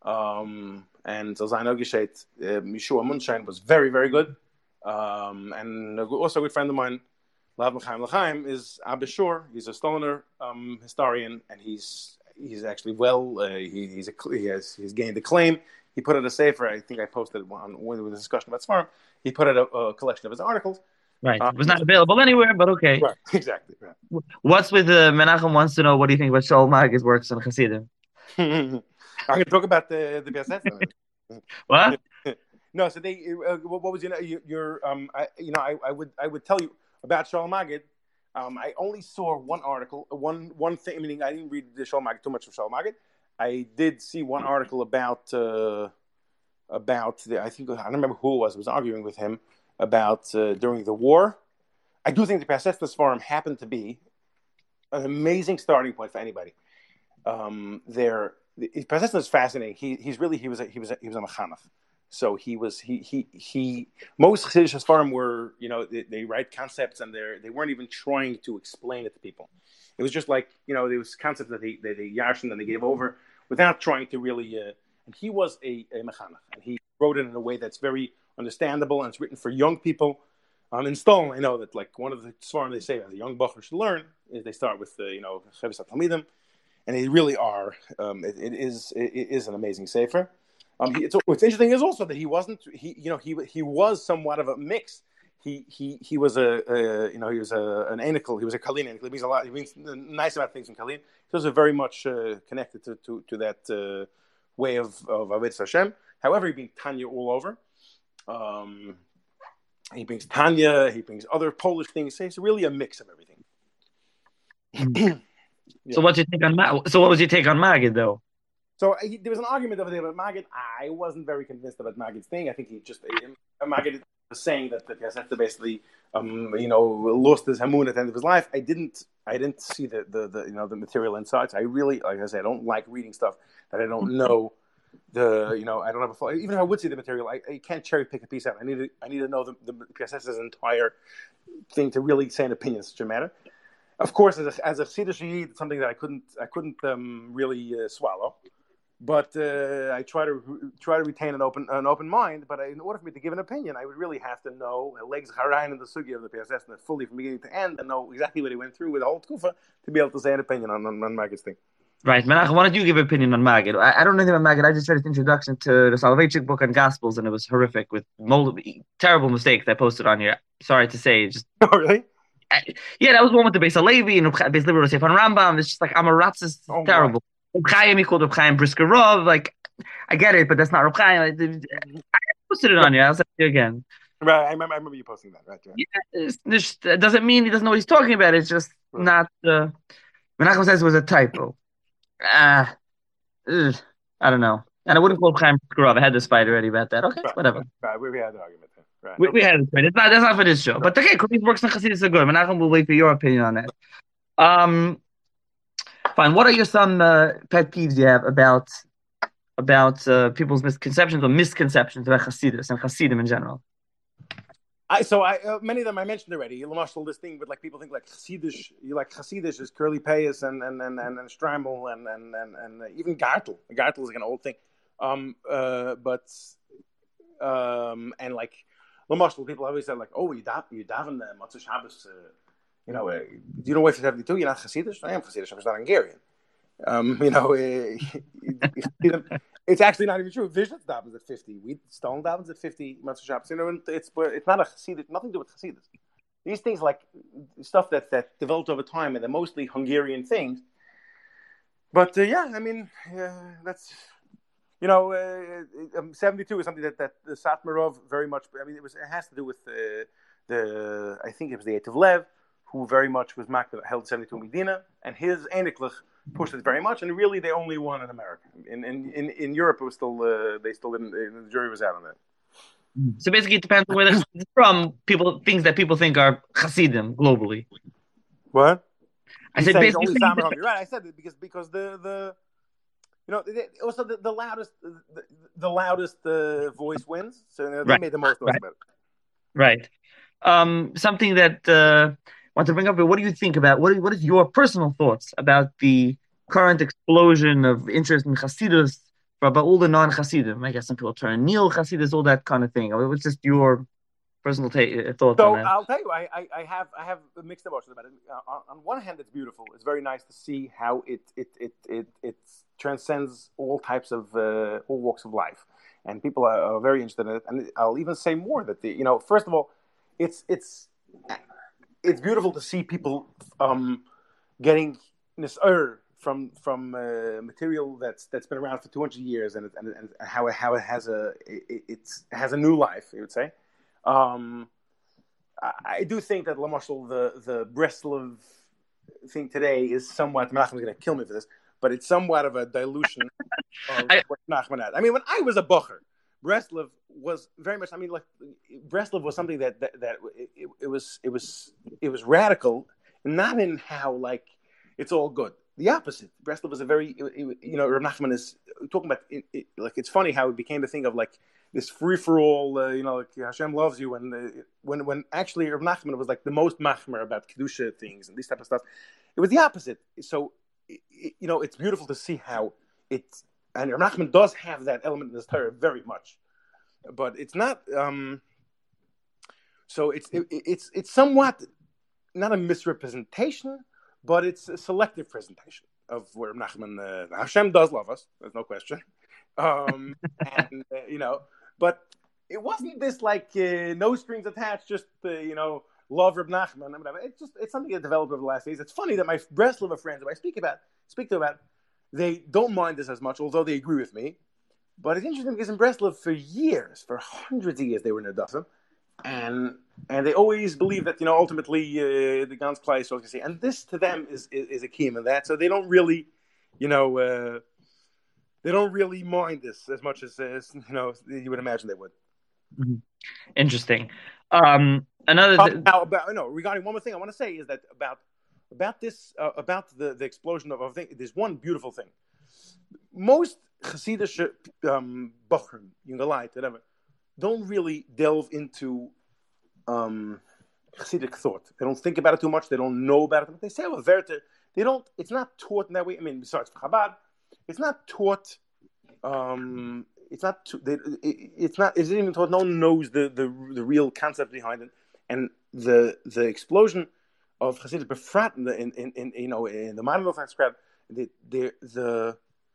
um, and Zalzano Geshet, uh, Yeshua Munshine was very very good, um, and also a good friend of mine. Lav L'chaim L'chaim is Abba Shor. He's a Stoner um, historian, and he's he's actually well. Uh, he, he's a, he has he's gained acclaim. He put out a sefer. I think I posted one when there was a discussion about Sfarim. He put out a, a collection of his articles. Right. Um, It was not available anywhere, but okay. Right. Exactly. Right. What's with uh, Menachem wants to know what do you think about Shaul Magid's works on Hasidim? I'm going to talk about the the Biasets. What? No. So they. Uh, what was your your um? I, you know, I, I would I would tell you about Shaul Magid. Um, I only saw one article, one one thing. Meaning, I didn't read the Shaul Magid too much of Shaul Magid. I did see one article about uh, about the. I think I don't remember who it was. I was arguing with him about uh, during the war. I do think the Pasestas Forum happened to be an amazing starting point for anybody. Um, there, Pasestas is fascinating. He he's really he was a, he was a, he was a mechanech. So he was he he he. Most Chassidish Sfarim were, you know, they, they write concepts and they they weren't even trying to explain it to people. It was just like, you know, there was concepts that they they, they yashin and they gave over without trying to really. Uh, and he was a, a mechanech, and he wrote it in a way that's very understandable, and it's written for young people. Um, in Stone, I know that like one of the Sfarim they say as a young bacher should learn is they start with the, you know, Cheves HaTalmidim, and they really are. Um, it, it is it, it is an amazing sefer. Um, he, it's, what's interesting is also that he wasn't. He, you know, he he was somewhat of a mix. He he he was a, a you know he was a, an anical. He was a Kalin. He means a lot. He means nice about things in Kalin. He was very much uh, connected to to, to that uh, way of of Avodas Hashem. However, he brings Tanya all over. Um, he brings Tanya. He brings other Polish things. So it's really a mix of everything. Yeah. So what's your take on Ma- So what was your take on Magid though? So he, there was an argument over there about Magid. I wasn't very convinced about Magid's thing. I think he just Magid was saying that the Piasecta basically, um, you know, lost his hamun at the end of his life. I didn't. I didn't see the, the, the you know the material insights. I really, like I said, I don't like reading stuff that I don't know. The you know I don't have a full, even if I would see the material, I, I can't cherry pick a piece out. I need to I need to know the, the Piasecta's entire thing to really say an opinion on such a matter. Of course, as a as a Chassidish Yid, it's something that I couldn't I couldn't um, really uh, swallow. But uh, I try to try to retain an open an open mind. But I, in order for me to give an opinion, I would really have to know legs harayin in the sugi of the P S S fully from beginning to end, and know exactly what he went through with the whole tkufa to be able to say an opinion on on, on Magid's thing. Right, Menachem, why don't you give an opinion on Magid? I, I don't know anything about Magid. I just read his introduction to the Soloveitchik book on Gospels, and it was horrific with mold, terrible mistakes I posted on here. Sorry to say, just oh really? I, yeah, that was one with the Beis Halevi and Beis Levi Rosef on Rambam. It's just like Amaratz is oh, terrible. Reb Chaim equal to Reb Chaim Brisker Rov. Like, I get it, but that's not Reb Chaim. I, I posted it on you. I'll say it again. Right, I remember. I remember you posting that. Right, right. Yeah, it's, it's, it doesn't mean he doesn't know what he's talking about. It's just right. not. Uh, Menachem says it was a typo. Ah, uh, I don't know. And I wouldn't call Chaim Brisker Rov. I had this fight already about that. Okay, right, whatever. Right, right, we had the argument. Right. We, Okay. we had this fight. It's not. That's not for this show. Right. But okay, Kobe's works on Chassidus are good. Menachem will wait for your opinion on that. Um. Fine. What are your some uh, pet peeves you have about about uh, people's misconceptions or misconceptions about Hasidus and Hasidim in general? I so I uh, many of them I mentioned already. Lamashal, this thing with like people think like Hasidish, you like Hasidish is curly payas and and and and, and Stramble and and and, and uh, even Gartel. Gartel is like an old thing. Um. Uh. But um. And like Lamashal, people always say like, oh, you daven you daven the Matzah Shabbos. Uh, You know, uh, you don't wait for seventy-two. You're not Hasidish. I am Hasidish. I'm just not Hungarian. Um, you know, uh, it's actually not even true. Vizhnitz davens at fifty. We Stone davens at fifty. Matzah Shabbos. You know, it's it's not a Hasidic. Nothing to do with Hasidus. These things like stuff that that developed over time, and they're mostly Hungarian things. But uh, yeah, I mean, uh, that's you know, uh, um, seventy-two is something that that the Satmarov very much. I mean, it was it has to do with the the I think it was the Eight of Lev, who very much was Makbel, held seventy-two Medina, and his Einiglich pushed it very much, and really they only won in America. In in in, in Europe, it was still uh, they still didn't. The jury was out on that. So basically, it depends on where they're from. People things that people think are Hasidim globally. What? I You said say it's basically. only Satmarov. You're right. I said it because because the the you know also the, the loudest the, the loudest uh, voice wins. So you know, they Right, made the most noise right, about it. right. Um, something that uh, I want to bring up. What do you think about what? What is your personal thoughts about the current explosion of interest in Hasidus for about all the non-Hasidim? I guess some people turn neo Hasidus, all that kind of thing. What's just your personal ta- thoughts on So that? I'll tell you, I, I, I have I have mixed emotions about it. Uh, on, on one hand, it's beautiful. It's very nice to see how it it it it, it transcends all types of uh, all walks of life, and people are, are very interested in it. And I'll even say more that the you know first of all, it's it's it's beautiful to see people um, getting this ur from from uh, material that's that's been around for two hundred years, and, it, and, and how it, how it has a it, it's has a new life. You would say. Um, I do think that Lamashal, the the Breslov thing today is somewhat. Menachem is going to kill me for this, but it's somewhat of a dilution of I, what Nachman had. I mean, when I was a Bocher, Breslov was very much. I mean, like Breslov was something that that, that it, it was it was it was radical, not in how like it's all good. The opposite. Breslov was a very you know. Reb Nachman is talking about it, it, like it's funny how it became a thing of like. This free for all, uh, you know, like Hashem loves you, and uh, when when actually Rav Nachman was like the most machmer about kedusha things and this type of stuff. It was the opposite. So, it, you know, it's beautiful to see how it and Rav Nachman does have that element in his Torah very much, but it's not. Um, so it's it, it's it's somewhat not a misrepresentation, but it's a selective presentation of where Nachman uh, Hashem does love us. There's no question, um, and uh, you know. But it wasn't this like uh, no strings attached, just uh, you know, love Reb Nachman. I mean, it's just it's something that developed over the last days. It's funny that my Breslover friends, who I speak about, speak to about, they don't mind this as much, although they agree with me. But it's interesting because in Breslov for years, for hundreds of years, they were Nerdafim, and and they always believe that you know ultimately uh, the Gans Klai is see, and this to them is is, is a key in that. So they don't really, you know. Uh, They don't really mind this as much as, as you know you would imagine they would. mm-hmm. Interesting. Um, another th- now about no regarding one more thing I want to say is that about about this uh, about the, the explosion of, of thing. There's one beautiful thing. Most Hasidic um, Bochum, Yungalite, whatever, don't really delve into um, Hasidic thought. They don't think about it too much. They don't know about it. They say well, Werther. They don't. It's not taught in that way. I mean, besides Chabad. It's not taught. Um, it's not. They, it, it's not. It's even taught. No one knows the, the the real concept behind it, and the the explosion of Hasidic befrat in, in, in, in you know in the modern Orthodox crowd. The the the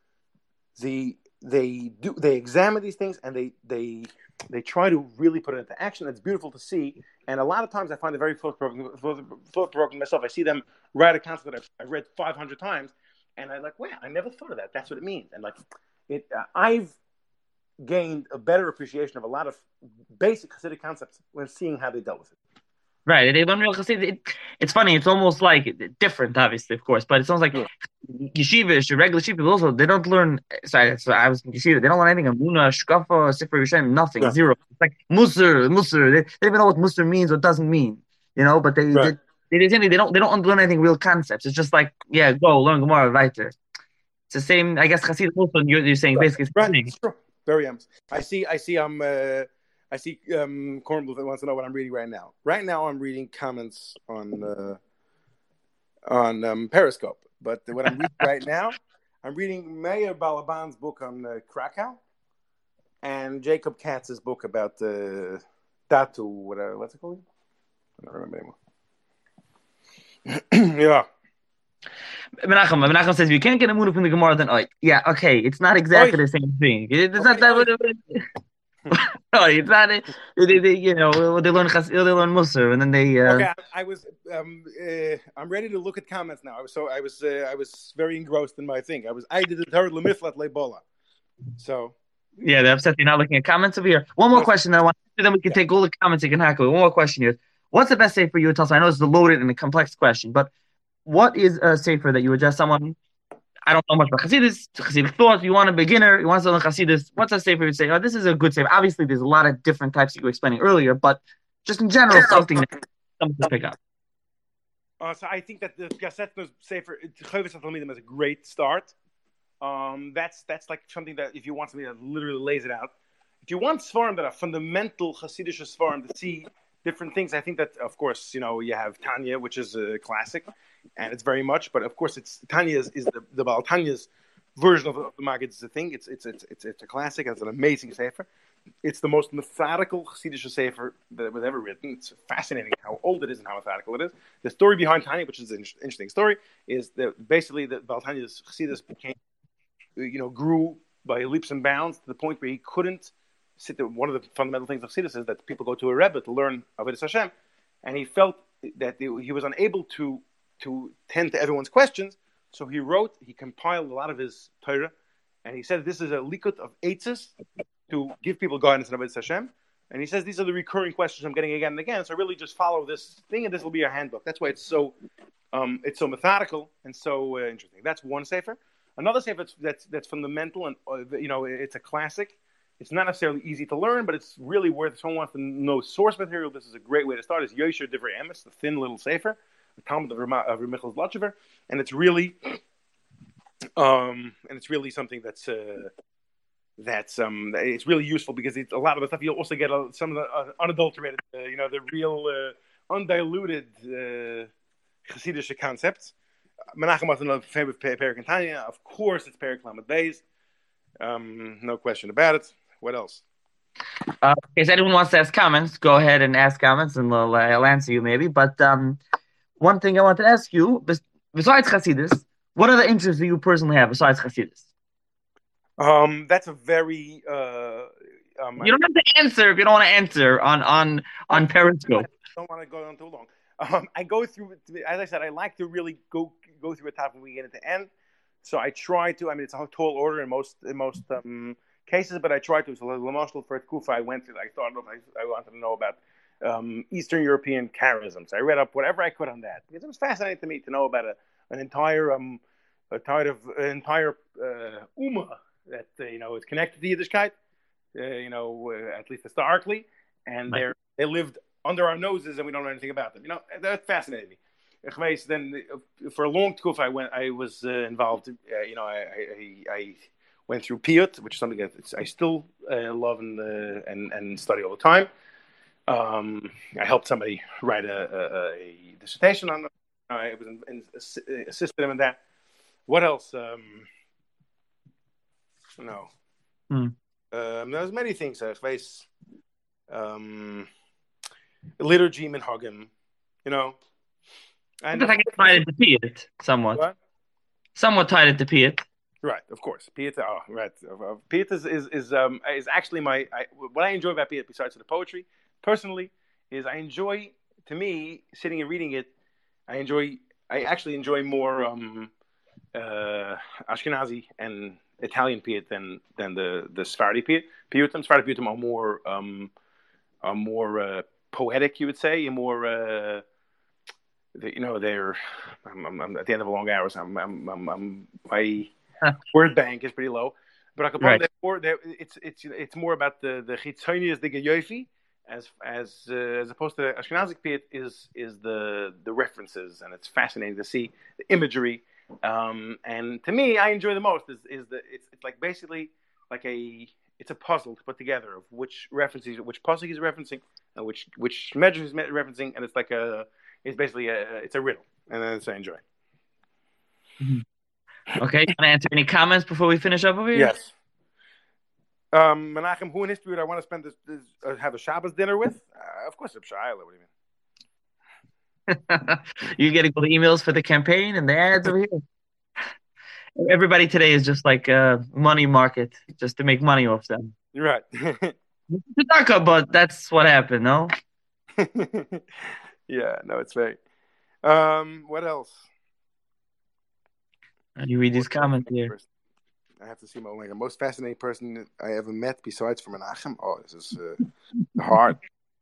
the they do they examine these things and they they they try to really put it into action. It's beautiful to see, and a lot of times I find it very thought-provoking myself. I see them write a concept that I've, I've read five hundred times. And I'm like, wow, I never thought of that. That's what it means. And like, it, uh, I've gained a better appreciation of a lot of basic Hasidic concepts when seeing how they dealt with it. Right. They learn real Hasidic. It, it's funny. It's almost like different, obviously, of course, but it's almost like yeah. Yeshivish, regular yeshiva also, they don't learn. Sorry, so I was in yeshiva. They don't learn anything. Amuna, Shkafa, Sefer Yushem, nothing, yeah. Zero. It's like Musar, Musar. They, they don't even know what Musar means or doesn't mean, you know. But they, right. they, they, they don't, they don't learn anything real concepts. It's just like, yeah, go learn Gemara, weiter. It's the same, I guess. Chassid also, you're, you're saying right. basically. Right. Sure. Very um. I see. I see. I'm. Uh, I see. Um, Cornblue wants to know what I'm reading right now. Right now, I'm reading comments on uh, on um, Periscope. But what I'm reading right now, I'm reading Meir Balaban's book on uh, Krakow, and Jacob Katz's book about uh, Datu. Whatever. What's it called? I don't remember anymore. Yeah. Menachem, Menachem says, you can't get a mood from the Gemara, then, oh, yeah, okay, it's not exactly Oy. the same thing. It's okay, not that. Oh, it's not. They, they, you know, they learn Chas- they learn Musar, and then they. Uh, Okay, I, I was um uh, I'm ready to look at comments now. I was so I was uh, I was very engrossed in my thing. I was I did the Torah lemiflat lebola. So yeah, they're upset you're not looking at comments over here. One more no, question that I want. Then we can yeah. take all the comments you can hack. One more question here. What's the best safe for you to tell us? I know it's a loaded and a complex question, but what is a safer that you would address someone? I don't know much about Hasidus, Hasidic thoughts. You want a beginner, you want to learn Hasidus. What's a safer you'd say? Oh, this is a good safer. Obviously, there's a lot of different types that you were explaining earlier, but just in general, something that someone can pick up. Uh, so I think that the Gazetnos Sefer Chovis Talmidim is a great start. Um, that's that's like something that if you want something that literally lays it out. If you want Svarim that are fundamental Hasidic Svarim to see different things, I think that of course you know you have Tanya, which is a classic, and it's very much. But of course, it's Tanya is, is the the Baal Tanya's version of, of the Maggid is a thing. It's it's it's it's it's a classic. It's an amazing sefer. It's the most methodical Hasidic sefer that was ever written. It's fascinating how old it is and how methodical it is. The story behind Tanya, which is an interesting story, is that basically the Baal Tanya's Chassidus became, you know, grew by leaps and bounds to the point where he couldn't sit there. One of the fundamental things of Chassidus is that people go to a Rebbe to learn Avodas Hashem, and he felt that he was unable to to tend to everyone's questions, so he wrote, he compiled a lot of his Torah, and he said this is a likut of eitzes to give people guidance in Avodas Hashem. And he says these are the recurring questions I'm getting again and again. So really just follow this thing, and this will be your handbook. That's why it's so um, it's so methodical and so uh, interesting. That's one sefer. Another sefer that's that's, that's fundamental, and uh, you know it's a classic. It's not necessarily easy to learn, but it's really worth. If someone wants to know source material, this is a great way to start. Is Yosher Divrei Emes, the thin little sefer, the Talmud of Ramichal Zlotchever, and it's really um, and it's really something that's. Uh, That's um, it's really useful because it's a lot of the stuff you'll also get uh, some of the uh, unadulterated, uh, you know, the real uh, undiluted uh, Hasidic concepts. Menachem was a favorite Perek in Tanya. Of course, it's Perek Lamed Beis. Um, no question about it. What else? Uh, if anyone wants to ask comments, go ahead and ask comments, and I'll, uh, I'll answer you maybe. But um, one thing I wanted to ask you, besides Hasidus, what other interests do you personally have besides Hasidus? Um, that's a very. Uh, um, you don't have to answer if you don't want to answer on on on Periscope. I don't want to go on too long. Um, I go through, as I said, I like to really go go through a topic from beginning to end. So I try to. I mean, it's a tall order in most in most um, cases, but I try to. So Lamashal for Kufa, I went through. I thought I, I wanted to know about um, Eastern European charism. So I read up whatever I could on that because it was fascinating to me to know about a, an entire um, a entire an entire uh, ummah that uh, you know is connected to Yiddishkeit, uh, you know, uh, at least historically, and they right. they lived under our noses, and we don't know anything about them. You know, that fascinated me. Then for a long time, I went. I was uh, involved. Uh, you know, I, I I went through Piyut, which is something that I still uh, love and, uh, and and study all the time. Um, I helped somebody write a, a, a dissertation on it. I was in, in, assisted them in that. What else? Um, No. Hmm. Um, there's many things. I face um, liturgy, minhagim, you know. And I get tied into Piyut somewhat. What? Somewhat tied into Piyut. Right, of course. Piyut, oh, right. Piyut is is is, um, is actually my. I, what I enjoy about Piyut, besides the poetry, personally, is I enjoy. To me, sitting and reading it, I enjoy. I actually enjoy more um, uh, Ashkenazi and Italian Piyut than than the the Sephardi Piyut. Piyutim, Sephardi Piyutim are more um, are more uh, poetic, you would say, and more. Uh, you know, they're. I'm, I'm, I'm at the end of a long hours. I'm. I'm. I'm. I'm my huh. word bank is pretty low, but I right. more. It's it's it's more about the the chitzonius the geyofi as as uh, as opposed to Ashkenazic Piyut is is the the references, and it's fascinating to see the imagery. Um, and to me, I enjoy the most is, is the it's, it's like basically like a it's a puzzle to put together of which references, which pasuk he's referencing, and which which measure he's referencing, and it's like a it's basically a it's a riddle, and that's what I enjoy. Mm-hmm. Okay, can I answer any comments before we finish up over here? Yes. Um, Menachem, who in history would I want to spend this, this uh, have a Shabbos dinner with? Uh, of course, Shaila. What do you mean? You're getting all the emails for the campaign and the ads over here. Everybody today is just like a money market, just to make money off them. You're right. Tzedakah, but that's what happened, no? Yeah, no, it's right. Um, what else? You read these Most comments fascinating here. person. I have to see my oh my God, most fascinating person I ever met besides from Menachem. Oh, this is uh, hard.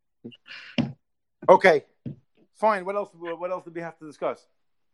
Okay, fine. What else? What else did we have to discuss?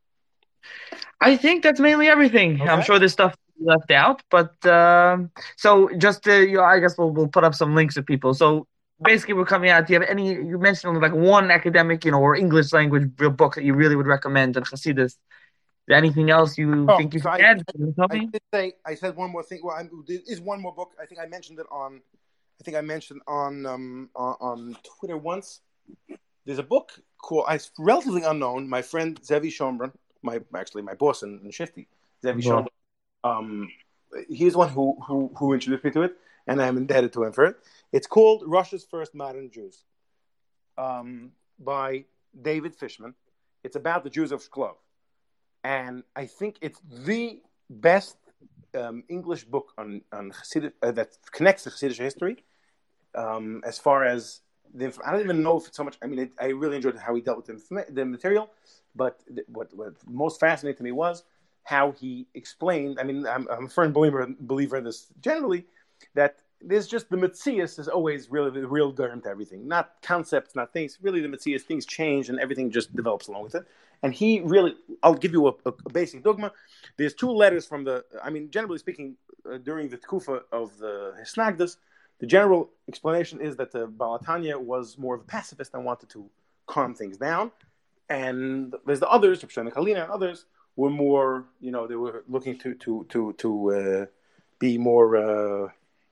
I think that's mainly everything. I'm Okay. sure there's stuff left out, but um, so just uh, you know, I guess we'll we'll put up some links with people. So basically, we're coming out. Do you have any? You mentioned like one academic, you know, or English language real book that you really would recommend on Hasidus. Is there anything else you Oh, think you so can I, add? Can you help I me? did say I said one more thing. Well, I'm, there is one more book. I think I mentioned it on. I think I mentioned on um on, on Twitter once. There's a book called. It's relatively unknown. My friend Zevi Shomron, my actually my boss in, in Shifty, Zevi Shomron. Well, Um, he's the one who, who who introduced me to it, and I'm indebted to him for it. It's called Russia's First Modern Jews, um, by David Fishman. It's about the Jews of Shklov, and I think it's the best um, English book on on Hasidic, uh, that connects to Hasidic history. Um, as far as the, I don't even know if it's so much. I mean, it, I really enjoyed how he dealt with the, the material, but what what most fascinated me was how he explained. I mean, I'm, I'm a firm believer believer in this generally, that there's just the Metzias is always really the real germ to everything, not concepts, not things. Really, the Metzias, things change and everything just develops along with it. And he really, I'll give you a, a, a basic dogma. There's two letters from the. I mean, generally speaking, uh, during the Tkufa of the Hisnagdas, the general explanation is that the Balatanya was more of a pacifist and wanted to calm things down. And there's the others, Rabshana Kalina and others, were more, you know, they were looking to to to to uh, be more, uh,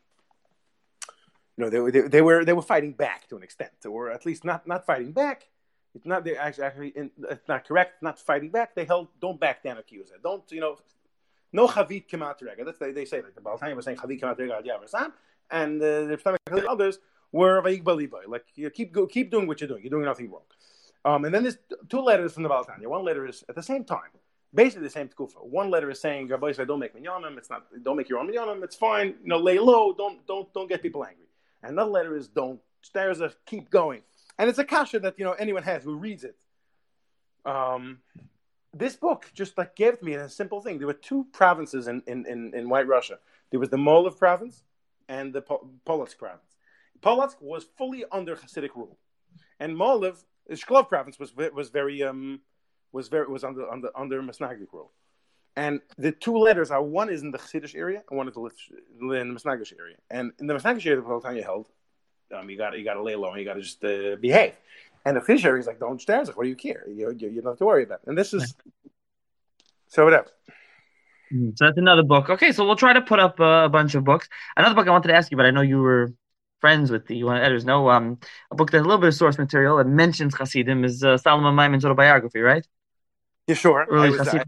you know, they, they they were they were fighting back to an extent, or at least not not fighting back. It's not they actually actually in, it's not correct, not fighting back. They held don't back down, accuse it. Don't you know? No chavit kemat rega. That's they, they say like the Balatanya was saying chavit kemat rega al yavrasam, and uh, the Rabshana others were like you keep go, keep doing what you're doing. You're doing nothing wrong. Um, and then there's two letters from the Balatanya. One letter is at the same time, basically the same tkufa. One letter is saying, "Rabbi said, don't make minyanim. It's not. Don't make your own minyanim. It's fine. You know, lay low. Don't don't don't get people angry." And another letter is, "Don't. There's a keep going." And it's a kasha that you know anyone has who reads it. Um, this book just like gave me a simple thing. There were two provinces in in, in, in White Russia. There was the Molov province and the Polotsk province. Polotsk was fully under Hasidic rule, and Molov, Shklov province was was very um was very was under under under Masnagic rule. And the two letters are one is in the Chassidish area and one is in the Masnagish area. And in the Masnagish area, the Balatanya held, um, you got you got to lay low and you got to just uh, behave. And the Chassidish area is like, don't stare. Like, what do you care? You, you you don't have to worry about it. And this is so whatever. so that's another book. Okay, so we'll try to put up uh, a bunch of books. Another book I wanted to ask you, but I know you were friends with the one editors. No, um, a book that's a little bit of source material that mentions Hasidim is uh, Solomon Maimon's autobiography, right? Yeah, sure. I Early was. I, Hasidim.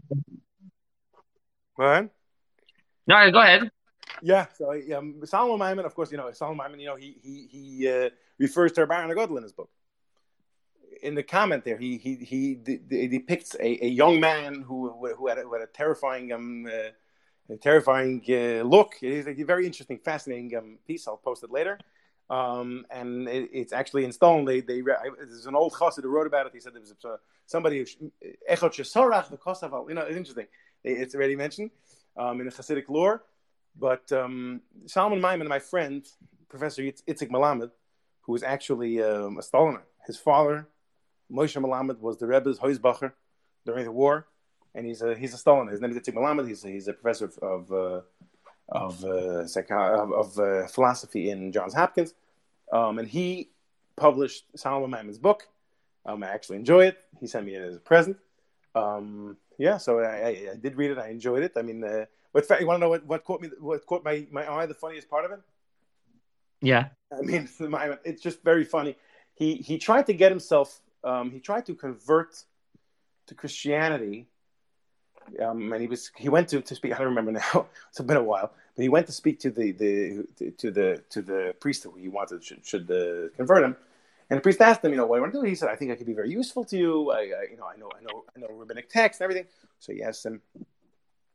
what? No, go ahead. Yeah. So um, Solomon Maimon, of course, you know Solomon Maimon. You know he he he uh, refers to Baron Agadol in his book. In the comment there, he he he, he depicts a, a young man who who had a, who had a terrifying um uh, a terrifying uh, look. It's a very interesting, fascinating um, piece. I'll post it later. Um, and it, it's actually in stone. They they there's an old chassid who wrote about it. He said there was a, somebody echot shesorach the kosaval. You know, it's interesting. It's already mentioned um, in the Hasidic lore. But um, Salman Maimon, my friend, Professor Itzik Malamed, who was actually um, a Staliner, his father, Moshe Malamed, was the Rebbe's Heusbacher during the war, and he's a he's a Staliner. His name is Itzik Malamed. He's a, he's a professor of of uh, of, uh, of, of uh, philosophy in Johns Hopkins, um, and he published Salman Maimon's book. Um, I actually enjoy it. He sent me it as a present. Um, yeah, so I, I, I did read it. I enjoyed it. I mean. Uh, What you want to know? What, what caught me? What caught my, my eye? The funniest part of it. Yeah. I mean, it's just very funny. He he tried to get himself. Um, he tried to convert to Christianity. Um, and he was he went to, to speak. I don't remember now. It's been a while, but he went to speak to the the to the to the priest who he wanted should should uh, convert him. And the priest asked him, you know, what do you want to do? He said, I think I could be very useful to you. I, I you know I know I know I know rabbinic text and everything. So he asked him.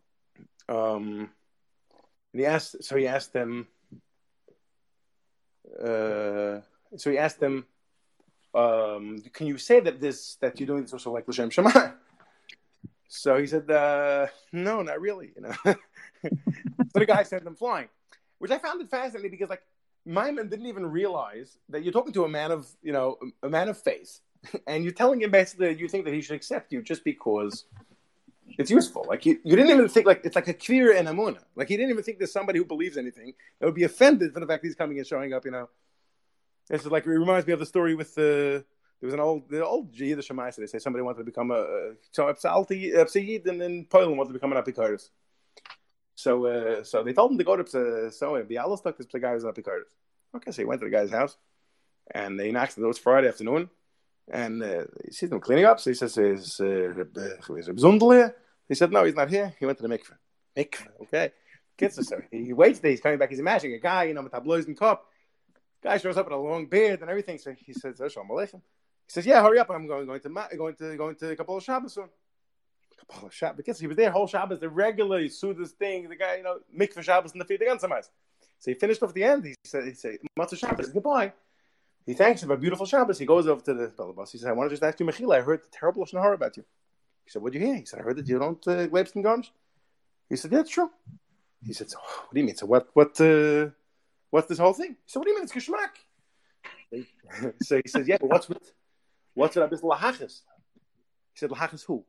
Um, and he asked, so he asked them, uh, so he asked him, um, "Can you say that this that you're doing this also like l'shem Shema?" So he said, uh, "No, not really." You know. So the guy sent him flying, which I found it fascinating because, like, Maimon didn't even realize that you're talking to a man of, you know, a man of faith, and you're telling him basically that you think that he should accept you just because it's useful. Like, you, you didn't even think, like, it's like a kvir and amuna. Like, he didn't even think there's somebody who believes anything that would be offended for the fact that he's coming and showing up, you know. This is like, it reminds me of the story with the, there was an old, the old Yiddish Shemai, so they say somebody wanted to become a, so Yid, and then Poland wanted to become an Apikoris. So, uh, so they told him to go to so the Bialystok. This guy was an Apikoris. Okay, so he went to the guy's house, and they knocked. It was Friday afternoon, and uh, he sees them cleaning up. So he says, "Is uh, is Zundel here?" He said, "No, he's not here. He went to the mikveh." Mikveh, okay. Gets us. So he waits there. He's coming back. He's imagining a guy, you know, with tabloids and cup. Guy shows up with a long beard and everything. So he says, "Shalom Aleichem." He says, "Yeah, hurry up. I'm going going to going to going to Kabbalah Shabbos soon." Kabbalah Shabbos. Because he was there whole Shabbos, the regular Sudas thing. The guy, you know, mikveh Shabbos in the feet again sometimes. So he finished off at the end. He said, "He said, Matzah Shabbos, goodbye." He thanks him for a beautiful Shabbos. He goes over to the Balabas. He said, "I want to just ask you, Mechila, I heard the terrible Lashon Hara about you." He said, "What did you hear?" He said, "I heard that you don't uh, Leibson garnish." He said, "Yeah, it's true." He said, "So what do you mean? So what? What? Uh, what's this whole thing?" He said, "What do you mean? It's geschmack." So he says, "Yeah, but what's with what's with Abyss Lahachas?" He said, "Lahachas who?"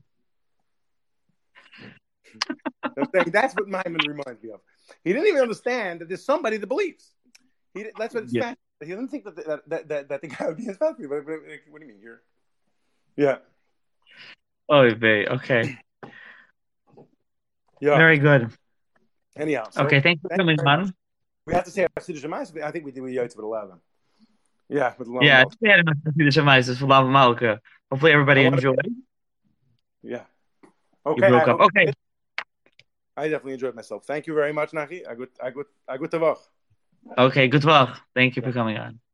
That's what Maimon reminds me of. He didn't even understand that there's somebody that believes. He that's what it's yeah. He didn't think that that, that that that the guy would be his family. But, but what do you mean? You're yeah. Oh, babe. Okay. Yeah. Very good. Anyhow. So okay. Thank you for coming on. We have to say our Siddur Shemais. I think we did with Yotze with eleven. Yeah. With eleven. Yeah. We had enough Siddur Shemais for Lava Malka. Hopefully everybody enjoyed. Yeah. Okay. You broke up. Okay. I definitely enjoyed myself. Thank you very much, Nachi. I good, I good, I good tavach. Okay, good luck. Thank you for coming on.